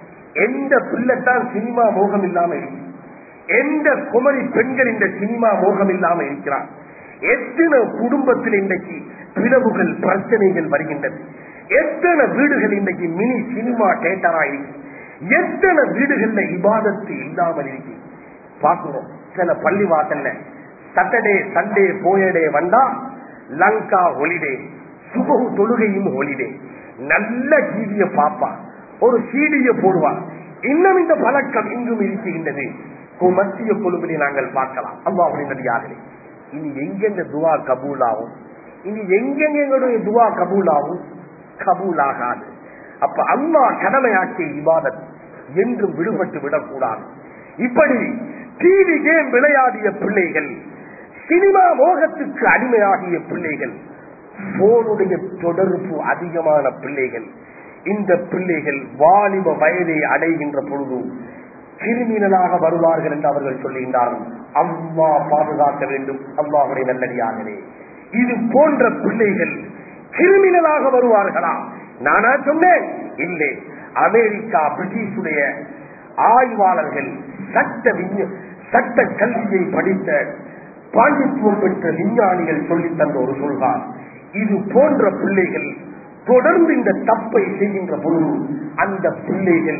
எந்த பிள்ளைத்தான் சினிமா மோகம் இல்லாம இருக்கு? எந்த குமரி பெண்கள் இந்த சினிமா மோகம் இல்லாம இருக்கிறார்? எத்தனை குடும்பத்தில் இன்றைக்கு பிளவுகள், பிரச்சனைகள் வருகின்றது? எத்தனை வீடுகள் இன்றைக்கு மினி சினிமா தியேட்டரா இருக்கு? எத்தனை வீடுகள்ல இபாதத்து இல்லாமல் இருக்கு? பாக்குறோம். சில பள்ளி வாசல்ல சாட்டர்டே சண்டே போயடே வந்தா லங்கா ஹாலிடே, சுபஹு தொழுகையும் ஹாலிடே, நல்ல டிவிய பாப்பா, ஒரு சீடிய போடுவான். இன்னும் இந்த பழக்கம் இங்கும் இருக்கின்றது. மத்திய கொழும்பிலே நாங்கள் பார்க்கலாம். அல்லாஹ்வுடைய நல்லடியார்களே, இனி எங்கெங்க துவா கபூல் ஆகும்? இனி எங்கெங்க எங்களுடைய துவா கபூல் ஆகும்? கபூல் ஆகாது. அப்ப அல்லாஹ் கடமையாக்கிய இபாதத் என்றும் விடுபட்டு விடக்கூடாது. இப்படி டிவி கேம் விளையாடிய பிள்ளைகள், சினிமா மோகத்துக்கு அடிமையாகிய பிள்ளைகள், போனுடைய தொடர்பு அதிகமான பிள்ளைகள், இந்த பிள்ளைகள் வாலிப வயதை அடைகின்ற பொழுது கிரிமினலாக வருவார்கள் என்று அவர்கள் சொல்லுகின்றார்கள். அல்லாஹ் பாதுகாக்க வேண்டும். அல்லாஹ்வுடைய நல்லடியார்களே, இது போன்ற பிள்ளைகள் கிரிமினலாக வருவார்களா? நானா சொன்னேன்? இல்லை. அமெரிக்கா பிரிட்டிஷுடைய ஆய்வாளர்கள், சட்ட சட்ட கல்வியை படித்த பாண்டித்துவம் பெற்ற விஞ்ஞானிகள் சொல்லித் தந்த ஒரு சொல்வார், இது போன்ற பிள்ளைகள் தொடர்ந்து இந்த தப்பை செய்கின்ற பொழுது அந்த பிள்ளைகள்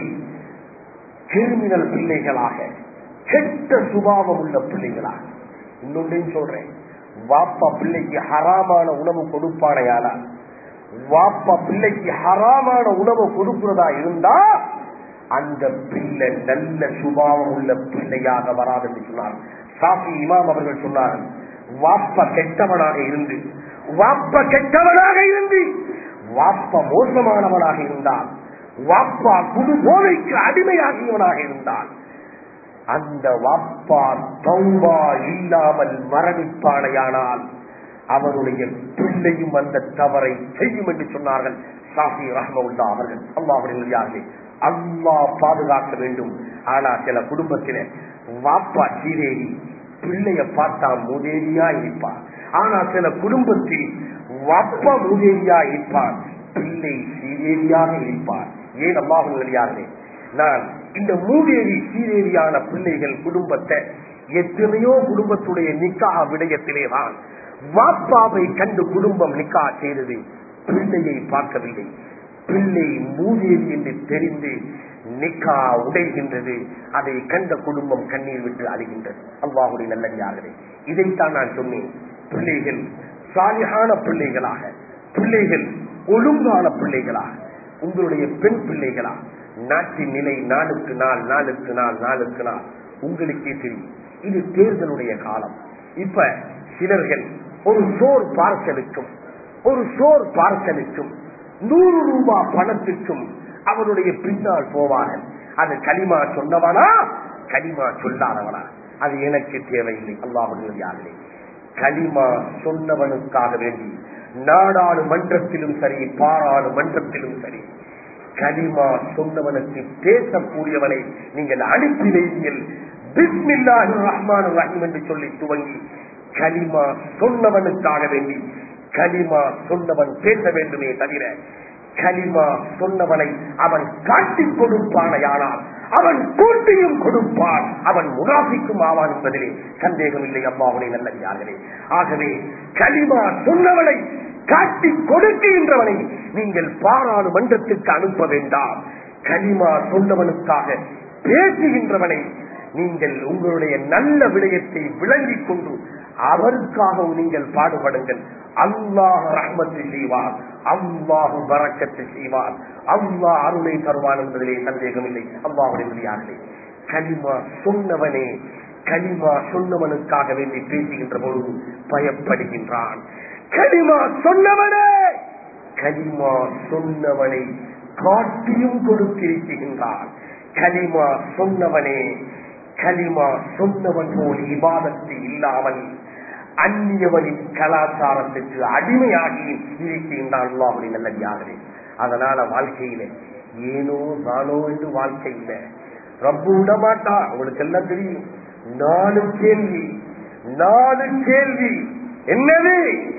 கிரிமினல் பிள்ளைகளாக, கெட்ட சுபாவம் உள்ள பிள்ளைகளாக. இன்னொன்றையும் சொல்றேன், வாப்பா பிள்ளைக்கு ஹராமான உணவு கொடுப்பானையானா, வாப்பா பிள்ளைக்கு ஹராமான உணவு கொடுக்கிறதா இருந்தா அந்த பிள்ளை நல்ல சுபாவம் உள்ள பிள்ளையாக வராது என்று சொன்னார். சாஃபி இமாம் அவர்கள் சொன்னார்கள், வாப்பா கெட்டவனாக இருந்து வாப்பா கெட்டவனாக இருந்து வாப்பா மோசமானவனாக இருந்தால், வாப்பா குடு போதைக்கு அடிமையாகியவனாக இருந்தால், அந்த வாப்பா தௌபா இல்லாமல் மரணிப்பானையானால் அவருடைய பிள்ளையும் அந்த தவறை செய்யும் என்று சொன்னார்கள் ஷாஃபி ரஹ்மத்துல்லாஹி அவர்கள். அல்லாஹ்வுடைய அல்லாஹ் பாதுகாக்க வேண்டும். ஆனா சில குடும்பத்தில வாப்பா சீரேரி, பிள்ளைய பார்த்தா மூதேரியா இருப்பார். ஆனா சில குடும்பத்தில் வாப்பா மூதேரியா இருப்பார், பிள்ளை சீரேரியாக இருப்பார். ஏன் அல்லாஹ்வுடைய நான் இந்த மூதேரி சீரேரியான பிள்ளைகள் குடும்பத்தை எத்தனையோ குடும்பத்துடைய நிக்காஹ் விடயத்திலேதான் வாப்பாவை கண்டு குடும்பம் நிக்காஹ் செய்தது, பிள்ளையை பார்க்கவில்லை. பிள்ளை மூதேவி என்று தெரிந்து நிக்கா உடைகின்றது. அதை கண்ட குடும்பம் கண்ணீர் விட்டு அழுகின்றது. அல்லாஹ்வுடைய நல்லடியார்களே, இதைத்தான் நான் சொன்னேன். பிள்ளைகள் சாலிஹான பிள்ளைகளாக, பிள்ளைகள் ஒழுங்கான பிள்ளைகளாக, உங்களுடைய பெண் பிள்ளைகளா, நாட்டின் நிலை நாளுக்கு நாள் நாளுக்கு நாள் நாளுக்கு நாள் உங்களுக்கே தெரியும். இது தேர்தலுடைய காலம். இப்ப சிலர்கள் ஒரு சோர் பார்சலுக்கும் ஒரு சோர் பார்சலுக்கும் நூறு ரூபாய் பணத்துக்கும் அவருடைய பின்னால் போவார்கள். அது களிமா சொன்னவனா களிமா சொல்லாதவனா அது எனக்கு தேவையில்லை. அல்லாஹ்வுடைய களிமா சொன்னவனுக்காக வேண்டி நாடாளுமன்றத்திலும் சரி பாராளுமன்றத்திலும் சரி களிமா சொன்னவனுக்கு பேசக்கூடியவனை நீங்கள் அனுப்பி வைங்கள். பிஸ்மில்லாஹிர் ரஹ்மானிர் ரஹீம் என்று சொல்லி துவங்கி களிமா சொன்னவனுக்காக வேண்டி களிமா சொன்னவன் பேச வேண்டுமே தவிர களிமா சொன்னவனை அவன் காட்டிக் கொடுப்பானையானால் அவன் கூட்டியும் கொடுப்பான், அவன் முனாஃபிக்கும் ஆவான் என்பதிலே சந்தேகம் இல்லை. அல்லாஹ்வுடைய நல்லடியார்களே, ஆகவே களிமா சொன்னவனை காட்டி கொடுக்கின்றவனை நீங்கள் பாராளுமன்றத்திற்கு அனுப்ப வேண்டாம். களிமா சொன்னவனுக்காக பேசுகின்றவனை நீங்கள் உங்களுடைய நல்ல விடயத்தை விளங்கிக் கொண்டு அவருக்காக நீங்கள் பாடுபடுங்கள். அல்லாஹ் ரஹ்மத்து செய்வார், அல்லாஹ் பரக்கத்து செய்வார், அல்லாஹ் அருளை தருவான் என்பதிலே சந்தேகம் இல்லை. அல்லாஹ்வுடைய நல்லடியார்களே, களிமா சொன்னவனே களிமா சொன்னவனுக்காக வேண்டி பேசுகின்ற பொழுது பயப்படுகின்றான். களிமா சொன்னவனே களிமா சொன்னவனை காட்டியும் கொடுத்திருக்கின்றான். களிமா சொன்னவனே களிமா சொன்னவன் போல் இபாதத்து இல்லாமல் அந்நியவனின் கலாச்சாரத்துக்கு அடிமையாகி இருக்கின்றான். அல்லாஹ்வுடைய நல்லடியார்களே, அதனால வாழ்க்கையில ஏனோ நானோ என்று வாழ்க்கை இல்லை. ரப்பு விட மாட்டா. உங்களுக்கு எல்லாம் தெரியும். நாலு கேள்வி நாலு கேள்வி என்னது?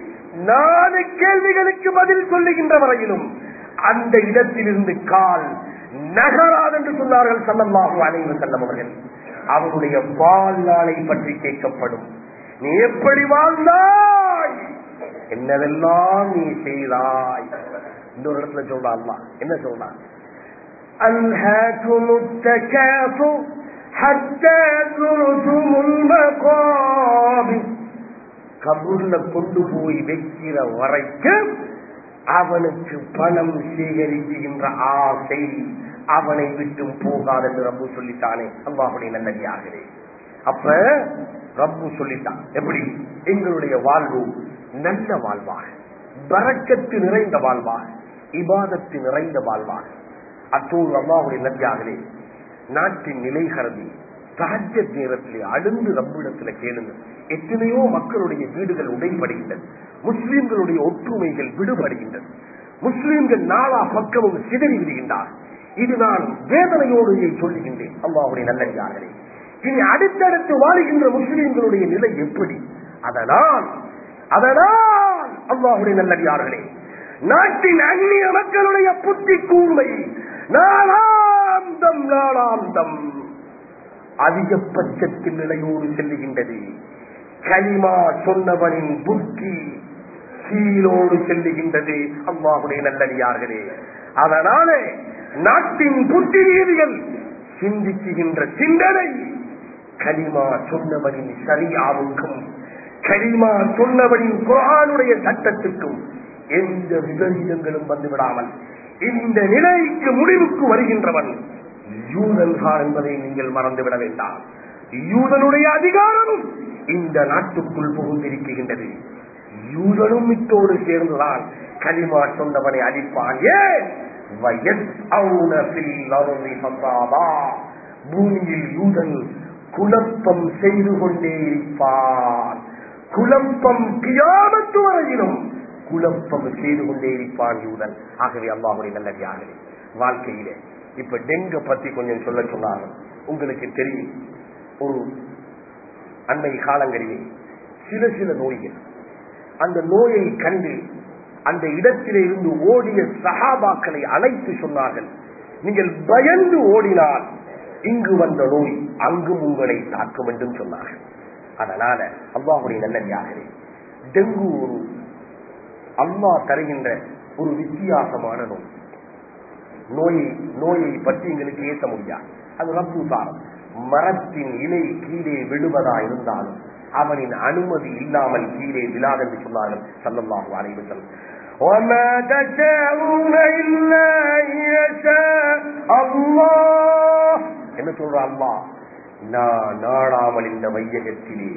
நாலு கேள்விகளுக்கு பதில் சொல்லுகின்ற வரையிலும் அந்த இடத்திலிருந்து கால் நகராது என்று சொன்னார்கள் ஸல்லல்லாஹு அலைஹி வஸல்லம் அவர்கள். அவருடைய வாழ்நாளை பற்றி கேட்கப்படும். நீ எப்படி வாழ்ந்தாய், என்னவெல்லாம் நீ செய்தாய். இன்னொரு இடத்துல சொல்றா அல்லாஹ் என்ன சொல்றான்? அல்ஹாகுமுத் தகாசுர் ஹத்தா ஸுர்துமுல் மகாபிர். கபூர்ல கொண்டு போய் வைக்கிற வரைக்கும் அவனுக்கு பணம் சேகரிக்கின்ற ஆசை அவனை விட்டும் போகாது என்று ரப்பு சொல்லித்தானே. அல்லாஹ்வுடைய நல்லடியார்களே, அப்ப ரப்பு சொல்லிட்டான் எப்படி எங்களுடைய வாழ்வு நல்ல வாழ்வாக, பரக்கத்து நிறைந்த வாழ்வாக, இபாதத்து நிறைந்த வாழ்வாக. அத்தோடு அல்லாஹ்வுடைய நல்லடியார்களே, நாட்டின் நிலை கருதி தஹஜ்ஜத் நேரத்திலே அழுந்து ரப்பிடத்துல கேளுங்க. எத்தனையோ மக்களுடைய வீடுகள் உடைபடுகின்றது, முஸ்லிம்களுடைய ஒற்றுமைகள் விடுபடுகின்றது, முஸ்லிம்கள் நாலா பக்கமும் சிதறி விடுகின்றார். இது நான் வேதனையோடு சொல்லுகின்றேன். அல்லாஹ்வுடைய நல்லடியார்களே, இனி அடுத்தடுத்து வாழுகின்ற முஸ்லிம்களுடைய நிலை எப்படி? அதனால் அதனால் அல்லாஹ்வுடைய நல்லடியார்களே, நாட்டின் அந்நிய மக்களுடைய புத்தி கூர்மை நாளாந்தம் நாளாந்தம் அதிகபட்சத்தின் நிலையோடு செல்லுகின்றது. கலிமா சொன்னவனின் புத்தி கீழோடு செல்லுகின்றது. அல்லாஹ்வுடைய நல்லடியார்களே, அதனாலே நாட்டின் புத்தி ரீதிகள் சிந்திக்குகின்ற சிந்தனை கலிமா சொன்னவனின் ஷரீஅத்துக்கும் கலிமா சொன்னவனின் குர்ஆனுடைய சட்டத்துக்கும் எந்த விபரீதங்களும் வந்துவிடாமல் இந்த நிலைக்கு முடிவுக்கு வருகின்றவன் யூதன் தான் என்பதை நீங்கள் மறந்துவிட வேண்டாம். யூதனுடைய அதிகாரமும் இந்த நாட்டுக்குள் புகுந்திருக்கின்றது. யூதனும் இத்தோடு சேர்ந்துதான் கலிமா சொன்னவனை அழிப்பான். ஏன்? பூமியில் யூதன் குழப்பம் செய்து கொண்டே இருப்பான். குழப்பம் கியாமத்து வரையிலும் குழப்பம் செய்து கொண்டே இருப்பான் யூதன். ஆகவே அல்லாஹ்வுடைய நல்லடியார்களே, வாழ்க்கையிலே இப்ப டெங்கு பத்தி கொஞ்சம் சொல்ல சொன்னாங்க. உங்களுக்கு தெரியும், ஒரு அன்னை காலங்களிலே சில சில நோய்கள், அந்த நோயை கண்டு அந்த இடத்திலே இருந்து ஓடிய சஹாபாக்களை அழைத்து சொன்னார்கள், நீங்கள் பயந்து ஓடினால் இங்கு வந்த நோய் அங்கும் உங்களை தாக்கும் என்றும் சொன்னார்கள். அதனால அல்லாஹ்வுடைய நல்லடியார்களே, டெங்கு ஒரு அல்லாஹ் தருகின்ற ஒரு வித்தியாசமான நோய். நோயை நோயை பற்றி எங்களுக்கு ஏற்ற முடியாது. அது ரப்பு தாரம். மரத்தின் இலை கீழே விழுவதா இருந்தாலும் அவனின் அனுமதி இல்லாமல் கீழே விழாது என்று சொன்னார்கள் ஸல்லல்லாஹு அலைஹி வஸல்லம். وَمَا تَشَاءُونَ إِلَّا أَن يَشَاءَ اللَّهُ. என்ன சொல்ற அல்லாஹ்? நான் நாடாமல் இந்த வையகத்திலே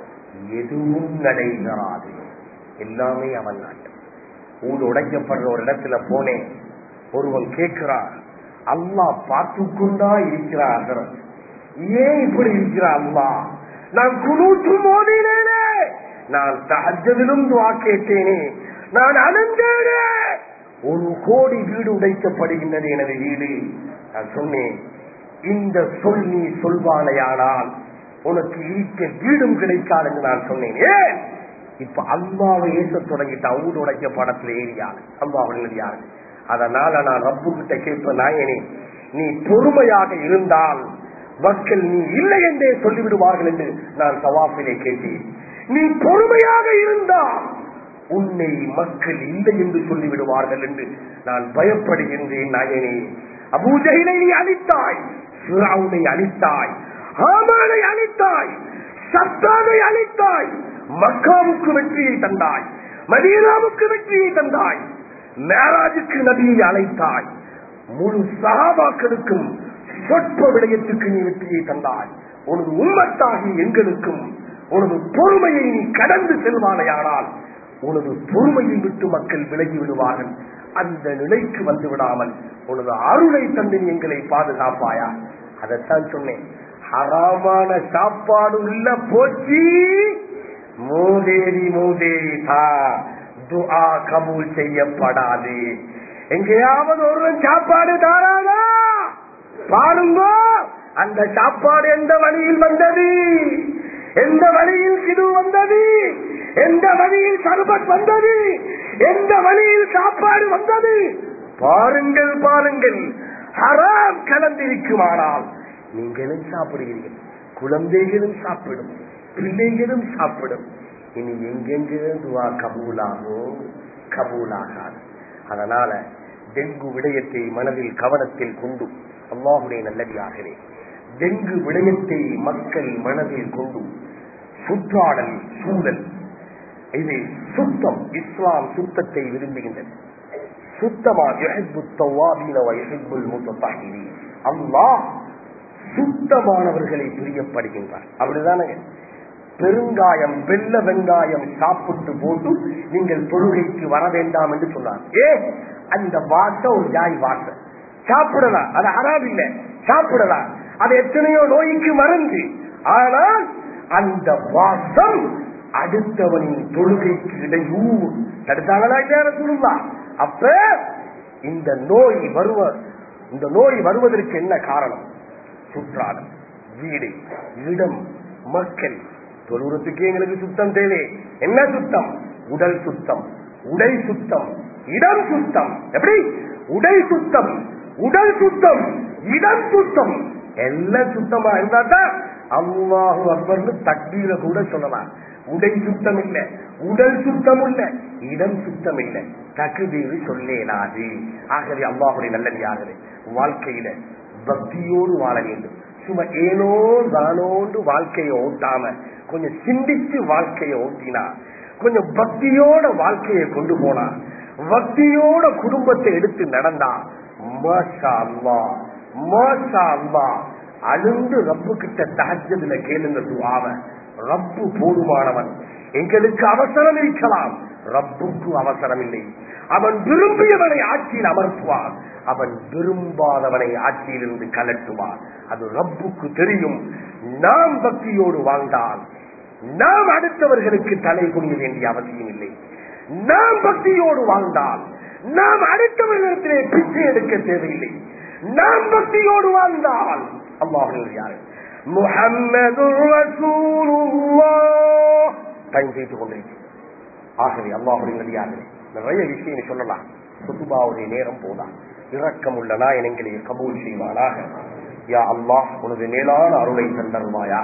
எதுவும் நடைபெறாது, எல்லாமே அவன் நாட்டம். ஊடு உடைக்கப்படுற ஒரு இடத்துல போனேன், ஒருவன் கேட்கிறான், அல்லாஹ் பார்த்து கொண்டா இருக்கிறார், ஏன் இப்படி இருக்கிறார் அல்லாஹ்? நான் குனூத்து மோதினேனே, நான் தஹஜ்ஜுதிலும் துஆ கேட்டேனே, நான் அழுந்தேனே, ஒரு கோடி வீடு உடைக்கப்படுகின்றது எனது வீடு. நான் சொன்னேன், இந்த சொல் நீ சொல்வானையானால் உனக்கு இருக்க வீடும் கிடைக்காது என்று நான் சொன்னேன். ஏன்? இப்ப அல்லாவை ஏச தொடங்கிட்டா ஊடு உடைக்க படத்துல ஏறியாரு அல்லாவுடைய யாரு. அதனால நான் ரப்பு கிட்ட கேட்ப, நாயனே நீ பொறுமையாக இருந்தால் மக்கள் நீ இல்லை என்றே சொல்லிவிடுவார்கள் என்று நான் தவாஃபிலே கேட்டேன். நீ பொறுமையாக இருந்தால் உன்னை மக்கள் இல்லை என்று சொல்லிவிடுவார்கள் என்று நான் பயப்படுகின்றேன். நாயனே, அபூ ஜஹலை நீ அழித்தாய், ஃபிரௌனை அழித்தாய், ஹாமானை அழித்தாய், சத்தானை அழித்தாய், மக்காவுக்கு வெற்றியை தந்தாய், மதீனாவுக்கு வெற்றியை தந்தாய், மேராஜுக்கு நபியை அழைத்தாய், முழு சஹாபாக்களுக்கும் சொற்ப விடயத்துக்கு நீ வெற்றியை தந்தாய். உனது உம்மத்தாகி எங்களுக்கும் உனது பொறுமையை நீ கடந்து செல்வானையானால் உனது பொறுமையை விட்டு மக்கள் விலகி விடுவார்கள். அந்த நிலைக்கு வந்து விடாமல் உனது அருளை தந்து எங்களை பாதுகாப்பாயா. அதைத்தான் சொன்னேன். ஹராமான சாப்பாடு உள்ள போச்சு, மூதேவி மூதேவி தான் துஆ கபூல் செய்யப்படாது. எங்கேயாவது ஒருவன் சாப்பாடு தாரானா பாருங்க, அந்த சாப்பாடு எந்த வழியில் வந்தது, எந்த வழியில் கிது வந்தது, எந்த வழியில் சர்பத் வந்தது, எந்த வழியில் சாப்பாடு வந்தது பாருங்கள் பாருங்கள். ஹராம் கலந்திருக்குமானால் நீங்களும் சாப்பிடுகிறீர்கள், குழந்தைகளும் சாப்பிடும், பிள்ளைகளும் சாப்பிடும். இனி எங்கெங்கே துவா கபூலாகும், கபூலாகாது. அதனால டெங்கு விடயத்தை மனதில் கவனத்தில் கொண்டு அல்லாஹ்வுடைய நல்லடியார்களே, டெங்கு விடயத்தை மக்கள் மனதில் கொண்டு சுற்றாடல் சூழல் இது சுத்தம். இஸ்லாம் சுத்தத்தை விரும்புகின்றது. சுத்தமாக அல்லாஹ் சுத்தமானவர்களை பிரியப்படுகின்றார். அப்படிதானே? பெருங்காயம் வெள்ள வெங்காயம் சாப்பிட்டு போட்டு நீங்கள் தொழுகைக்கு வர வேண்டாம் என்று சொன்னார். ஏ, அந்த வாசம் ஒரு ஜாய் வாசம் சாப்பிடலாம், அது ஹராம் இல்லை, சாப்பிடலாம், அது எத்தனையோ நோய்க்கு மருந்து. ஆனால் அந்த வாசம் அடுத்தவனின் தொழுகைக்கு இடையூறு தடுத்தாங்களா இல்லையா? அப்ப இந்த நோய் வருவ இந்த நோய் வருவதற்கு என்ன காரணம்? சுற்றாடம், வீடு, இடம், மக்கள். தொழுறதுக்கு எங்களுக்கு சுத்தம் தேவை. என்ன சுத்தம்? உடல் சுத்தம், உடை சுத்தம், இடம் சுத்தம். எப்படி? உடை சுத்தம், உடல் சுத்தம், இடம் சுத்தம், எல்லாம் சுத்தமா இருந்தா தான் அல்லாஹு அக்பர்னு தக்பீர கூட சொல்லலாம். உடை சுத்தம் இல்ல, உடல் சுத்தம் இல்ல, இடம் சுத்தம் இல்ல, தக்பீர் சொல்லேனாது. ஆகவே அல்லாஹுடைய நல்லடியார்களே, வாழ்க்கையில பக்தியோடு வாழ வேண்டும். சும்மா ஏனோ தானோண்டு வாழ்க்கையை ஓட்டாம கொஞ்சம் சிந்திச்சு வாழ்க்கையை ஓட்டினா, கொஞ்சம் பக்தியோட வாழ்க்கையை கொண்டு போனா, பக்தியோட குடும்பத்தை எடுத்து நடந்தா, மாஷா அல்லாஹ் மாஷா அல்லாஹ், அழுந்து ரப்பு கிட்ட தஹஜ்ஜுதுல கேளுங்க துஆவ. ரப்பு போதுமானவன். எங்களுக்கு அவசரம் இருக்கலாம், ரப்புக்கு அவசரம் இல்லை. அவன் விரும்பியவனை ஆட்சியில் அமர்த்துவான், அவன் விரும்பாதவனை ஆட்சியிலிருந்து கலட்டுவான். அது ரப்புக்கு தெரியும். நாம் பக்தியோடு வாழ்ந்தால் நாம் அடுத்தவர்களுக்கு தலை குனிய வேண்டிய அவசியம் இல்லை. நாம் பக்தியோடு வாழ்ந்தால் நாம் அடுத்தவர்களிடத்திலே பிச்சை எடுக்க தேவையில்லை. நாம் பக்தியோடு வாழ்ந்தால் அல்லாஹ் யாரு? முஹம்மதுர் ரசூலுல்லாஹ் டைம் செய்து கொண்டிருக்கிறேன். ஆகவே அல்லாஹ்வுடைய நல்லடியார்களே, நிறைய விஷயம் சொல்லலாம். குதுபாவுடைய நேரம் போதா. இரக்கமுள்ள நாயன் எங்களை கபூல் செய்வானாக. யா அல்லாஹ், உனது மேலான அருளை தந்தருவாயா.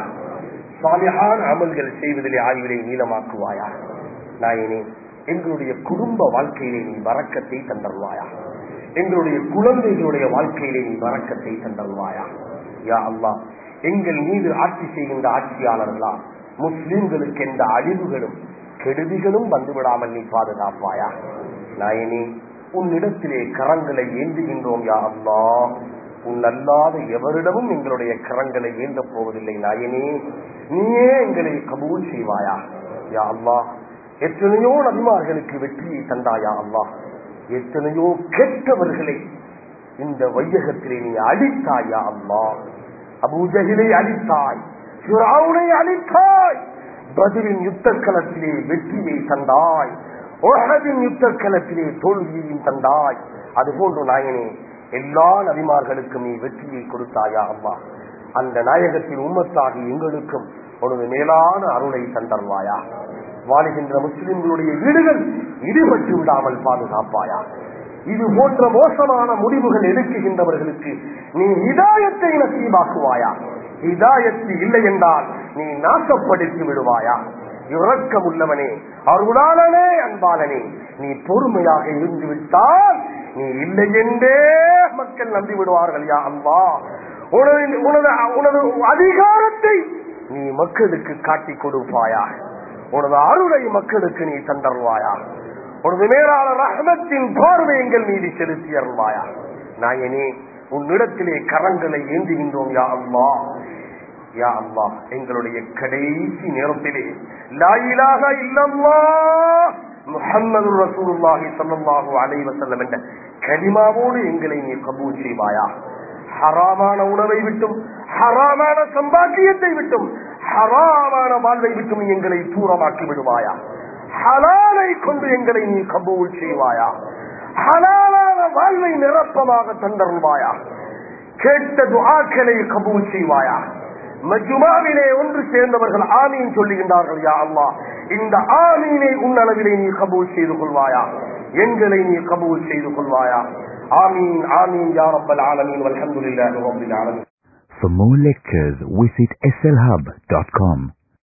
சாலிஹான அமல்கள் செய்வதிலே ஆய்விலே நீளமாக்குவாயா. நாயனே, எங்களுடைய குடும்ப வாழ்க்கையிலே நீ வரக்கத்தை தந்தருவாயா. எங்களுடைய குழந்தைகளுடைய வாழ்க்கையிலே நீ வரக்கத்தை தந்தருவாயா. யா அல்லாஹ், எங்கள் மீது ஆட்சி செய்கின்ற ஆட்சியாளர்களா முஸ்லிம்களுக்கு எந்த அழிவுகளும் கெடுதிகளும் வந்துவிடாமல் நீ பாதுகாப்பாயா. நாயனே, உன்னிடத்திலே கரங்களை ஏந்துகின்றோம். யா அல்லாஹ், உன் அல்லாத எவரிடமும் எங்களுடைய கரங்களை ஏந்த போவதில்லை. நாயனே, நீயே எங்களை கபூல் செய்வாயா. யா அல்லாஹ், எத்தனையோ நபிமார்களுக்கு வெற்றியை தந்தாயா அல்லாஹ். எத்தனையோ கெட்டவர்களை இந்த வையகத்திலே நீ அழித்தாயா அல்லாஹ். அபூஜஹிலை அழித்தாய், ஃபிரௌனை அழித்தாய், பத்ரின் யுத்த களத்திலே வெற்றியை தந்தாய், உஹதின் யுத்த களத்திலே தோல்வியையும் தந்தாய். அதுபோன்று நாயனே, எல்லா நபிமார்களுக்கும் நீ வெற்றியை கொடுத்தாயா அல்லாஹ். அந்த நாயகத்தின் உம்மத்தாகி எங்களுக்கும் உனது மேலான அருளை தந்தருவாயா. வாழுகின்ற முஸ்லிம்களுடைய வீடுகள் இடிபட்டு விடாமல் பாதுகாப்பாயா. இது போன்ற மோசமான முடிவுகள் எடுக்குகின்றவர்களுக்கு நீ ஹிதாயத்தை நசீபாக்குவாயா. ஹிதாயத்து இல்லை என்றால் நீ நாசப்படுத்தி விடுவாயா. இரக்கம் உள்ளவனே, அருளாளனே, அன்பாளனே, நீ பொறுமையாக இருந்து விட்டால் நீ இல்லை என்றே மக்கள் நம்பி விடுவார்கள். யா அல்லாஹ், உனது உனது அதிகாரத்தை நீ மக்களுக்கு காட்டிக் கொடுப்பாயா. உனது அருளை மக்களுக்கு நீ தந்தருவாயா. உனது மேலான ரஹ்மத்தின் பார்வை எங்கள் மீது செலுத்தி அருள்வாயா. நாயனே, உன்னிடத்திலே கரங்களை ஏந்துகின்றோம். யா அல்லாஹ், யா அல்லாஹ், எங்களுடைய கடைசி நேரத்திலே லா இலாஹ இல்லல்லாஹ் முஹம்மதுர் ரசூலுல்லாஹி ஸல்லல்லாஹு அலைஹி வஸல்லம் என்ற கலிமாவோடு எங்களை நீ கபூல் செய்வாயா. ஹராமான உணவை விட்டும், ஹராமான சம்பாத்தியத்தை விட்டும், ஹராமான வாழ்வை விட்டும் எங்களை தூரமாக்கி விடுவாயா. ஹலாலை கொண்டு எங்களை நீ கபூல் செய்வாயா. ஹலாலான வாழ்வை நிரப்பமாக தந்தருள்வாயா. கேட்ட துஆக்களை கபூல் செய்வாயா. மஜ்மாவிலே ஒன்று சேர்ந்தவர்கள் ஆமீன் சொல்லுகின்றார்கள். யா அல்லாஹ், இந்த ஆமீனை உன்னளவிலே நீ கபூல் செய்து கொள்வாயா. எங்களை நீ கபூல் செய்து கொள்வாயா. ஆமீன் ஆமீன் யா ரப்பல் ஆலமீன் வல்ஹம்துலில்லாஹி ரப்பில் ஆலமீன். For more lectures, visit S L hub dot com.